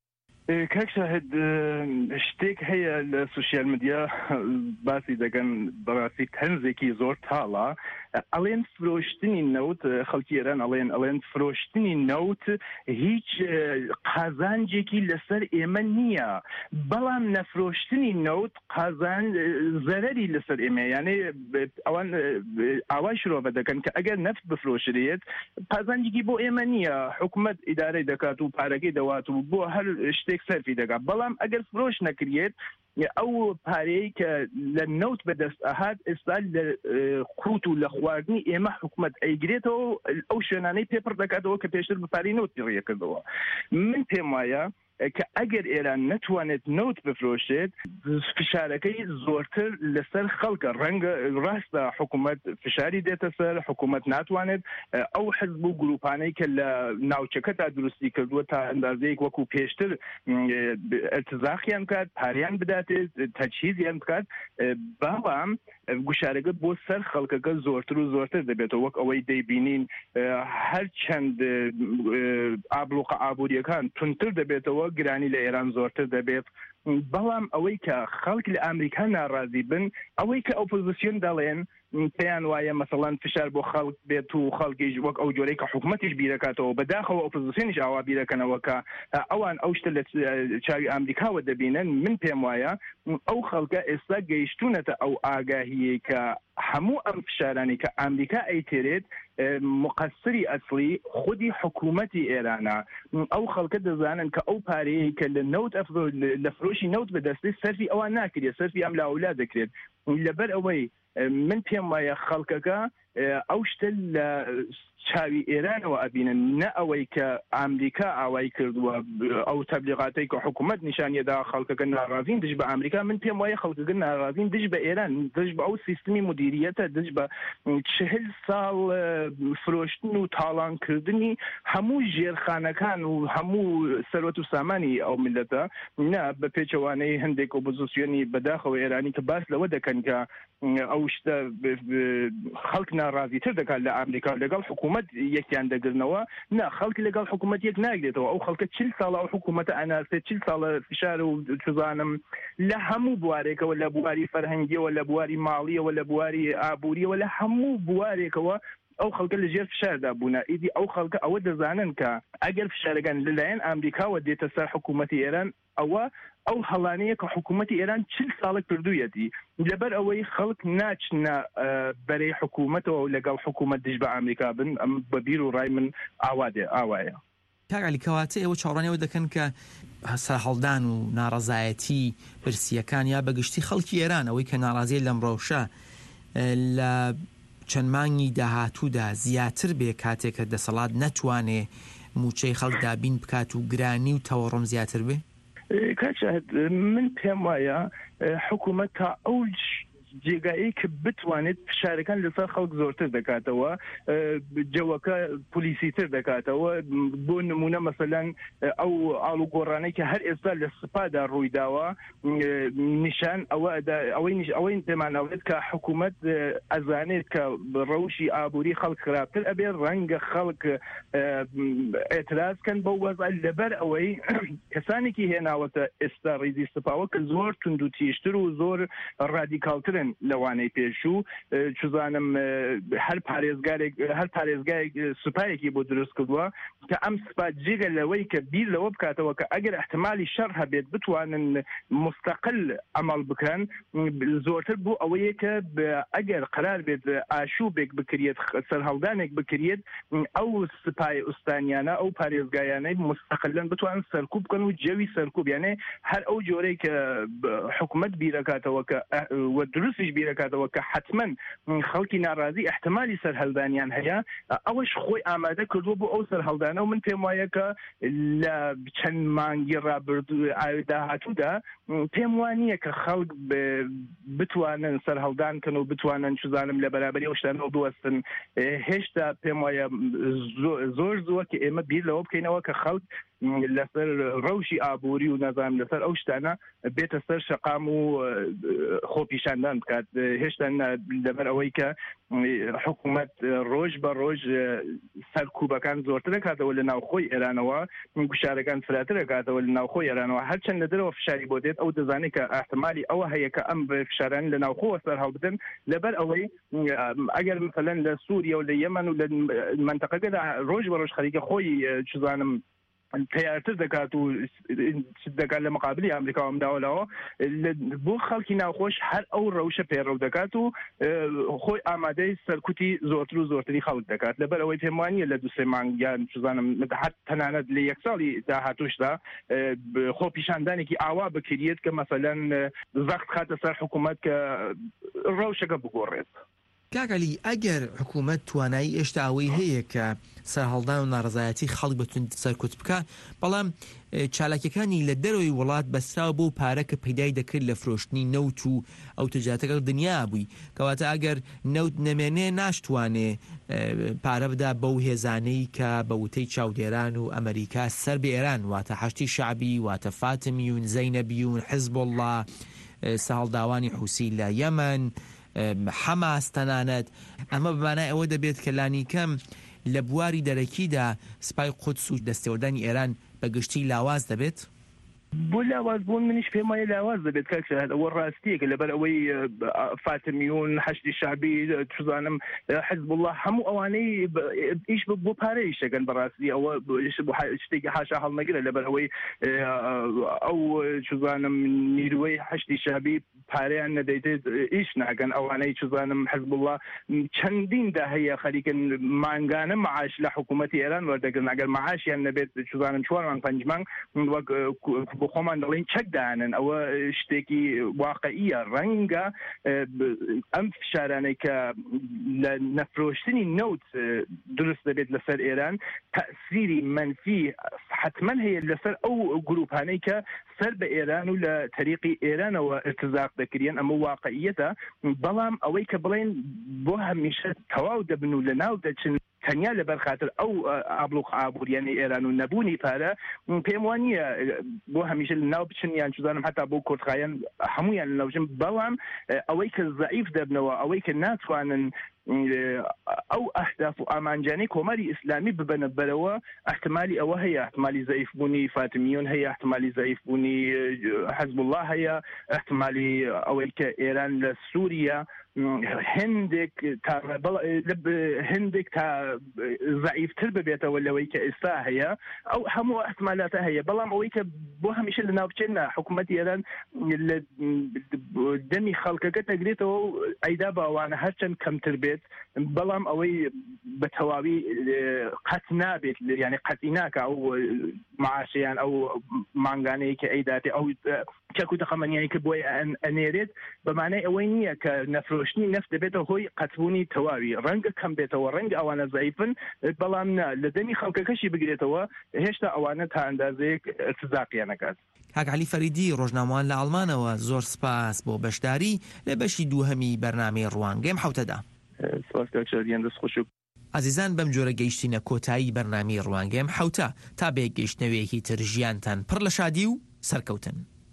کاک شاهد شتێک هەیە لە سوشیال میدیا باسی دەکەن بەڕاستی تەنزێکی زۆر تاڵە ئەڵێن فرۆشتنی نەوت خەڵکی ئێران ئەڵێن فرۆشتنی نەوت هیچ قازانجێکی لەسەر ئێمە نییە بەڵام نەفرۆشتنی نەوت قازان زەرەری لەسەر ئێمە یانێ ئەوان ئاوای شرۆڤە دەکەن کە ئەگەر نەفت بفرۆشرێت قازانجێکی بۆ ئێمە نییە حکوومەت ئیدارەی دەکات و پارەکەی دەوات و بۆ هەر شتێک سەرفی دەکات بەڵام ئەگەر فرۆش نەکرێت ئەو پارەی کە لە نەوت بەدەست ئەهات ئێستا لە قوت و لە خواردنی ئێمە حکوومەت ئەیگرێتەوە ئەو شوێنانەی پێپڕ دەکاتەوە کە پێشتر بەپارەی نەوتی ڕێکردەوە من پێم وایە کە ئەگەر ئێران نەتوانێت نەوت بفرۆشێت فشارەکەی زۆرتر لەسەر خەڵکە ڕەنگە ڕاستە حکوومەت فشاری دێتە سەر حکوومەت ناتوانێت ئەو حزب و گروپانەی کە لە ناوچەکەتا دروستی کردووە تا ئەندازەیەک وەکو پێشتر ارتزاقیان بکات پاریان بداتێت تەجهیزیان بکات بەڵام گوشارەکە بۆ سەر خەڵکەکە زۆرتر و زۆرتر دەبێتەوە وەک ئەوەی دەیبینین هەر چەند ئابلوقە ئابوووریەکان تونتر دەبێتەوە گرانی لە ئێران زۆرتر دەبێت بەڵام ئەوەی کە خەڵک لە ئەمریکا ناڕازی بن ئەوەی کە ئۆپۆزیسیۆن دەڵێن پێیان وایە مەسەڵەن فشار بۆ خەڵک بێت و خەڵکیش وەک ئەو جۆرەی کە حکوومەتیش بیرەکاتەوە بەداخەوە ئۆپۆزیسیۆنیش ئاوا بیرەکەنەوە کە ئەوان ئەو شتە لە چاوی ئەمریکاوە دەبینن من پێم وایە ئەو خەڵکە ئێستا گەیشتونەتە ئەو ئاگاهیەی کە هەموو ئەم فشارانی کە ئەمریکا ئەیتێرێت مقصری ئەسڵی خودی حکوومەتی ئێرانە ئەو خەڵکە دەزانن کە ئەو پارەیە کە لە نەوت لە فرۆشی نەوت بەدەستی سەرفی ئەوان ناکرێت سەرفی ئەم لاولا دەکرێت لەبەر ئەوەی من پێم وایە خەڵکەکە ئەو شتە لە چاوی ئێرانەوە ئەبینن نە ئەوەی کە ئەمریکا ئاوای کردووە ئەو تەبلیغاتەی کە حکوومەت نیشانیەدا خەڵکەکە ناڕازین دژ بە ئەمریکا من پێم وایە خەڵکەکە ناڕازین دژ بە ئێران دژ بە ئەو سیستمی مدیریەتە دژ بە 40 ساڵ فرۆشتن و تاڵانکردنی هەموو ژێرخانەکان و هەموو سەرۆت و سامانی ئەو میلەتە نا بە پێچەوانەی هەندێک ئۆپۆزیسیۆنی بەداخەوە ئێرانی کە باس لەوە دەکەن کە ئەو شتە خەڵک ناڕازیتر دەکات لە ئەمریکا لەگەڵ حکوومەت یەکیان دەگرنەوە نا خەڵکی لەگەڵ حکوومەت یەک ناگرێتەوە ئەو خەڵکە 40 ساڵە ئەو حکوومەتە ئەناسێت 40 ساڵە فشار و چزانم لە هەموو بوارێکەوە لە بواری فەرهەنگیەوە لە بواری ماڵیەوە لە بواری ئابووریەوە لە هەموو بوارێکەوە ئەو خەڵکە لە ژێر فشاردا بوونە ئیدی ئەو خەڵکە ئەوە دەزانن کە ئەگەر فشارەکان لەلایەن ئەمریکاوە دێتە سەر حکوومەتی ئێران ئەو هەڵانەیە کە حکوومەتی ئێران 40 ساڵە کردوویەتی لەبەر ئەوەی خەڵک ناچنە بەرەی حکوومەتەوە و لەگەڵ حکوومەت دژ بە ئەمریکا بن ئەم بە بیر و ڕای من ئاوایە کاگالی کەواتە ئێوە چاوەڕانیەوە دەکەن کە سەرهەڵدان و ناڕەزایەتی برسیەکان یا بەگشتی خەڵکی ئێران ئەوەی کە ناڕازیە لەم ڕەوشە لە چەند مانگی داهاتوودا زیاتر بێ کاتێک کە دەسەڵات نەتوانێ موچەی خەڵک دابین بکات و گرانی و تەوەڕۆم زیاتر بێ کاچ من پێم وایە حکوومەت تا ئەو جێگایی کە بتوانێت فشارەکان لەسەر خەڵک زۆرتر دەکاتەوە جەوەکە پلیسیتر دەکاتەوە بۆ نمونە مەسەلەن ئەو ئاڵوگۆڕانەی کە هەر ئێستا لە سپادا ڕوویداوە نیشان ئەوەی پێمانەوێت کە حکوومەت ئەزانێت کە ڕەوشی ئابووری خەڵک خراپتر ئەبێت ڕەنگە خەڵک ئێترازکەن بەو وەزع لەبەر ئەوەی کەسانێکی هێناوەتە ئێستا ڕیزی سپاوە کە زۆر تند و تیشتر و زۆر ڕادیکالترن لەوانەی پێشوو چزانم هەر پارێزگایەک سوپایەکی بۆ دروست کردووە کە ئەم سوپا جێگە لەوەی کە بیر لەوە بکاتەوە کە ئەگەر احتمالی شەڕ هەبێت بتوانن مستەقل ئەمەڵ بکەن زۆرتر بۆ ئەوەیە کە ئەگەر قرار بێت ئاشوبێک بکرێت سەرهەڵدانێک بکرێت ئەو سوپای ئوستانیانە ئەو پارێزگایانەی مستەقلن بتوانن سەرکوب بکەن و جێوی سەرکوب یانێ هەر ئەو جۆرەی کە حکوومەت بیرەکاتەوە کە دروستیش بیرەکاتەوە کە حتمما خەڵکی ناڕازی احتمالی سەرهەڵدانیان هەیە ئەوەش خۆی ئامادە کردووە بۆ ئەو سەرهەڵدانە و من پێم وایە کە لە چەند مانگی ڕابردوو داهاتوودا پێم وانییە کە خەڵک بتوانن سەرهەڵدان کەن و بتوانن چزانم لە بەرابەری ئەو شتانەوە بوەستن هێشتا پێم وایە زۆر کە ئێمە بیر لەوە بکەینەوە کە خەڵک لەسەر ڕەوشی ئابووری و نەزانم لەسەر ئەو شتانە بێتە سەر شەقام و خۆپیشاندان بکات هێشتا لەبەر ئەوەی کە حکوومەت ڕۆژ بە ڕۆژ سەرکوبەکان زۆرتر دەکاتەوە لە ناوخۆی ئێرانەوە گوشارەکان فراتر دەکاتەوە لە ناوخۆی ئێرانەوە هەرچەند لە دەرەوە فشاری بۆ دێت ئەو دەزانێت کە احتمالی ئەوە هەیە کە ئەم فشاران لە ناوخۆوە سەرهاو بدەن لەبەر ئەوەی ئەگەر مثلەن لە سووریا و لە یەمەن و لە منتەقەکەدا ڕۆژ بە ڕۆژ خەریکە خۆی چزانم تیارتر دەکات و دەکات لە مقابلی ئەمریکا و ئەمداوەلەوە بۆ خەڵکی ناوخۆش هەر ئەو ڕەوشە پێڕەو دەکات و خۆی ئامادەی سەرکوتی زۆرتر و زۆرتری خەڵک دەکات لەبەر ئەوەی پێم وانییە لە دووسێ مانگیان چزانم حت تەنانەت لە یەک ساڵی داهاتوشدا خۆپیشاندانێکی ئاوا بکرێت کە مەسەلەن زەخت خاتە سەر حکوومەت کە ڕەوشەکە بگۆڕێت. کاکەلی ئەگەر حکوومەت توانایی ئێشتا ئەوەی هەیە کە سەرهەڵدان و ناڕزایەتی خەڵک بتون سەرکوت بکە بەڵام چالاکیەکانی لە دەرەوەی وڵات بەسراو بۆ پارە کە پەیدای دەکرد لە فرۆشتنی نەوت و ئەو تجارەتەکە دنیا بووی کەواتە ئەگەر نەوت نەمێنێ ناشتوانێ پارە بدا بەو هێزانەی کە بە وتەی چاودێران و ئەمریکا سەر بە ئێران واتە حەشتی شعبی واتە فاتمیون زەینەبیون حیزبوڵڵا سەهەڵداوانی حوسی لە یەمەن حەماس تەنانەت ئەمە بمانای ئەوە دەبێت کە لانی کەم لە بواری دەرەکیدا سپای قودس و دەستێوەردانی ئێران بە گشتی لاواز دەبێت؟ بۆ لاواز بوون منیش پێم وایە لاواز دەبێت کاکشاد ئەوە ڕاستیەکە لەبەر ئەوەی فاتمیون حەشتی شعبی چزانم حیزبوڵڵا هەموو ئەوانەی ئیش بۆ پارەی شەکەن بەڕاستی ئەوە شتێکی حاشا هەڵنەگرە لەبەر ئەوەی ئەو چزانم نیروەی حەشتی شعبی پارەیان نەدەیتێت ئیش ناکەن ئەوانەی چزانم حیزبوڵڵا چەندیندا هەیە خەریکن مانگانە معاش لە حکوومەتی ئێران وەردەگرن ئەگەر معاشیان نەبێت چزانم 4 مانگ 5 مانگ وەک بۆ خۆمان دەڵێن چەکدانن ئەوە شتێکی واقعیە ڕەنگە ئەم فشارانەی کە لە نەفرۆشتنی نەوت دروست دەبێت لەسەر ئێران تەئسیری منفی حتما هەیە لەسەر ئەو گروپانەی کە سەر بە ئێران و لە تەریقی ئێرانەوە ارتزاق دەکرێن ئەمە واقعیەتە بەڵام ئەوەی کە بڵێن بۆ هەمیشە تەواو دەبن و لە ناو دەچن تەنیا لەبەر خاطر ئەو ئابلوق ئابووریانی ئێران و نەبوونی پارە پێم وانییە بۆ هەمیشە لە ناو بچن یان چزانم هەتا بۆ کورتخایەن هەمویان لەناوچن بەڵام ئەوەی کە زەعیف دەبنەوە ئەوەی کە ناتوانن ئەو ئەهداف و ئامانجانەی کۆمەری ئیسلامی ببەنە بەرەوە احتمالی ئەوە هەیە احتمالی زەعیفبوونی فاتمیون هەیە احتمالی زەعیفبوونی حیزبوڵڵا هەیە احتمالی ئەوەی کە ئێران لە سووریا هندێک تا زەعیفتر ببێتەوە لەوەی کە ئێستا هەیە ئەو هەموو احتمالاتە هەیە بەڵام ئەوەی کە بۆ هەمیشە لە ناوچێنە حکوومەتی ئێران لە دەمی خەڵکەکە دەگرێتەوە و ئەیدا باوانە هەرچەند کەمتر بێت بەڵام ئەوەی بە تەواوی قەت نابێت یعنی قەتی ناکە ئەو معاشیان ئەو مانگانەیە کە ئەیداتێ ئەو چەک و تەخەمەنیانی کە بۆی ئەنێرێت بەمانای ئەوەی نییە کە نەفرۆشتنی نەفت دەبێتە هۆی قەتبوونی تەواوی ڕەنگە کەم بێتەوە ڕەنگە ئەوانە زەعیفن بەڵام لە دەمی خەڵکەکەشی بگرێتەوە هێشتا ئەوانە تا ئەندازەیەک ارتزاقیان نەکات. کاک عەلی فەریدی ڕۆژنامەوان لە ئەڵمانەوە زۆر سپاس بۆ بەشداری لە بەشی دووهەمی بەرنامەی ڕوانگەم حوتەدا. سپاس کاکشادیان دەست خۆش. عزیزان بەم جۆرە گەیشتینە کۆتایی بەرنامەی ڕوانگەم حوتە تا بێ گەیشتنەوەیەکی تر ژیانتان پڕ لە شادی و سەرکەوتن.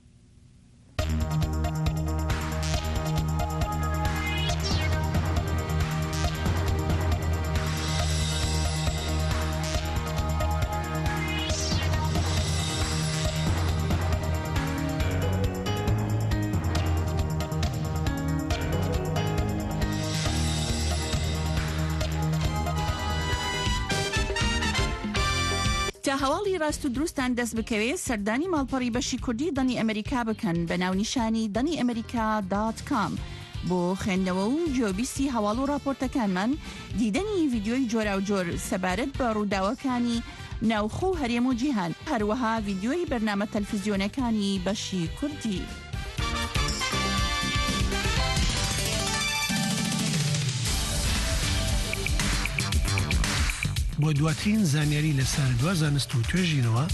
هەواڵی ڕاست و دروستان دەست بکەوێت سەردانی ماڵپەڕی بەشی کوردی دەنی ئەمریکا بکەن بە ناونیشانی دەنی ئەمریکا.com بۆ خوێندنەوە و جۆبیستی هەواڵ و راپۆرتەکانمان دیدەنی ڤیدیۆی جۆرا و جۆر سەبارەت بە ڕووداوەکانی ناوخۆ و هەرێم و جیهان هەروەها ڤیدیۆی بەرنامە تەلەڤیزیۆنەکانی بەشی کوردی. بۆ دواترین زانیاری لەسەر دوا زانست و توێژینەوە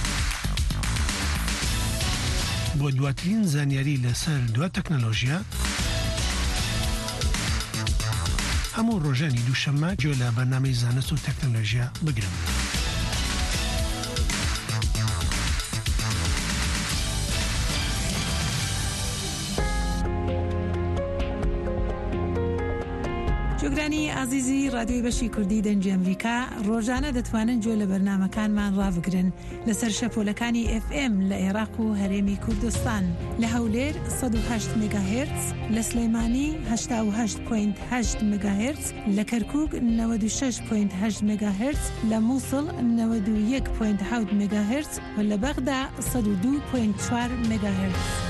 بۆ دواترین زانیاری لەسەر دوا تەکنەلۆژیا هەموو ڕۆژانی دووشەممە گوێ لە بەرنامەی زانست و تەکنەلۆژیا بگرن. گرانی عزیزی رادیوی بەشی کوردی دەنگی ئەمریکا ڕۆژانە دەتوانن گوێ لە بەرنامەکانمان ڕابگرن لەسەر شەپۆلەکانی FM لە عێراق و هەرێمی کوردستان لە هەولێر 108 مگاهرتز لە سلەیمانی 88.8 مگاهرتز لە کەرکووک 96.8 مگاهرتز لە مووسڵ 91.7 مگاهرتز و لە بەغدا 102.4 مگاهرتز.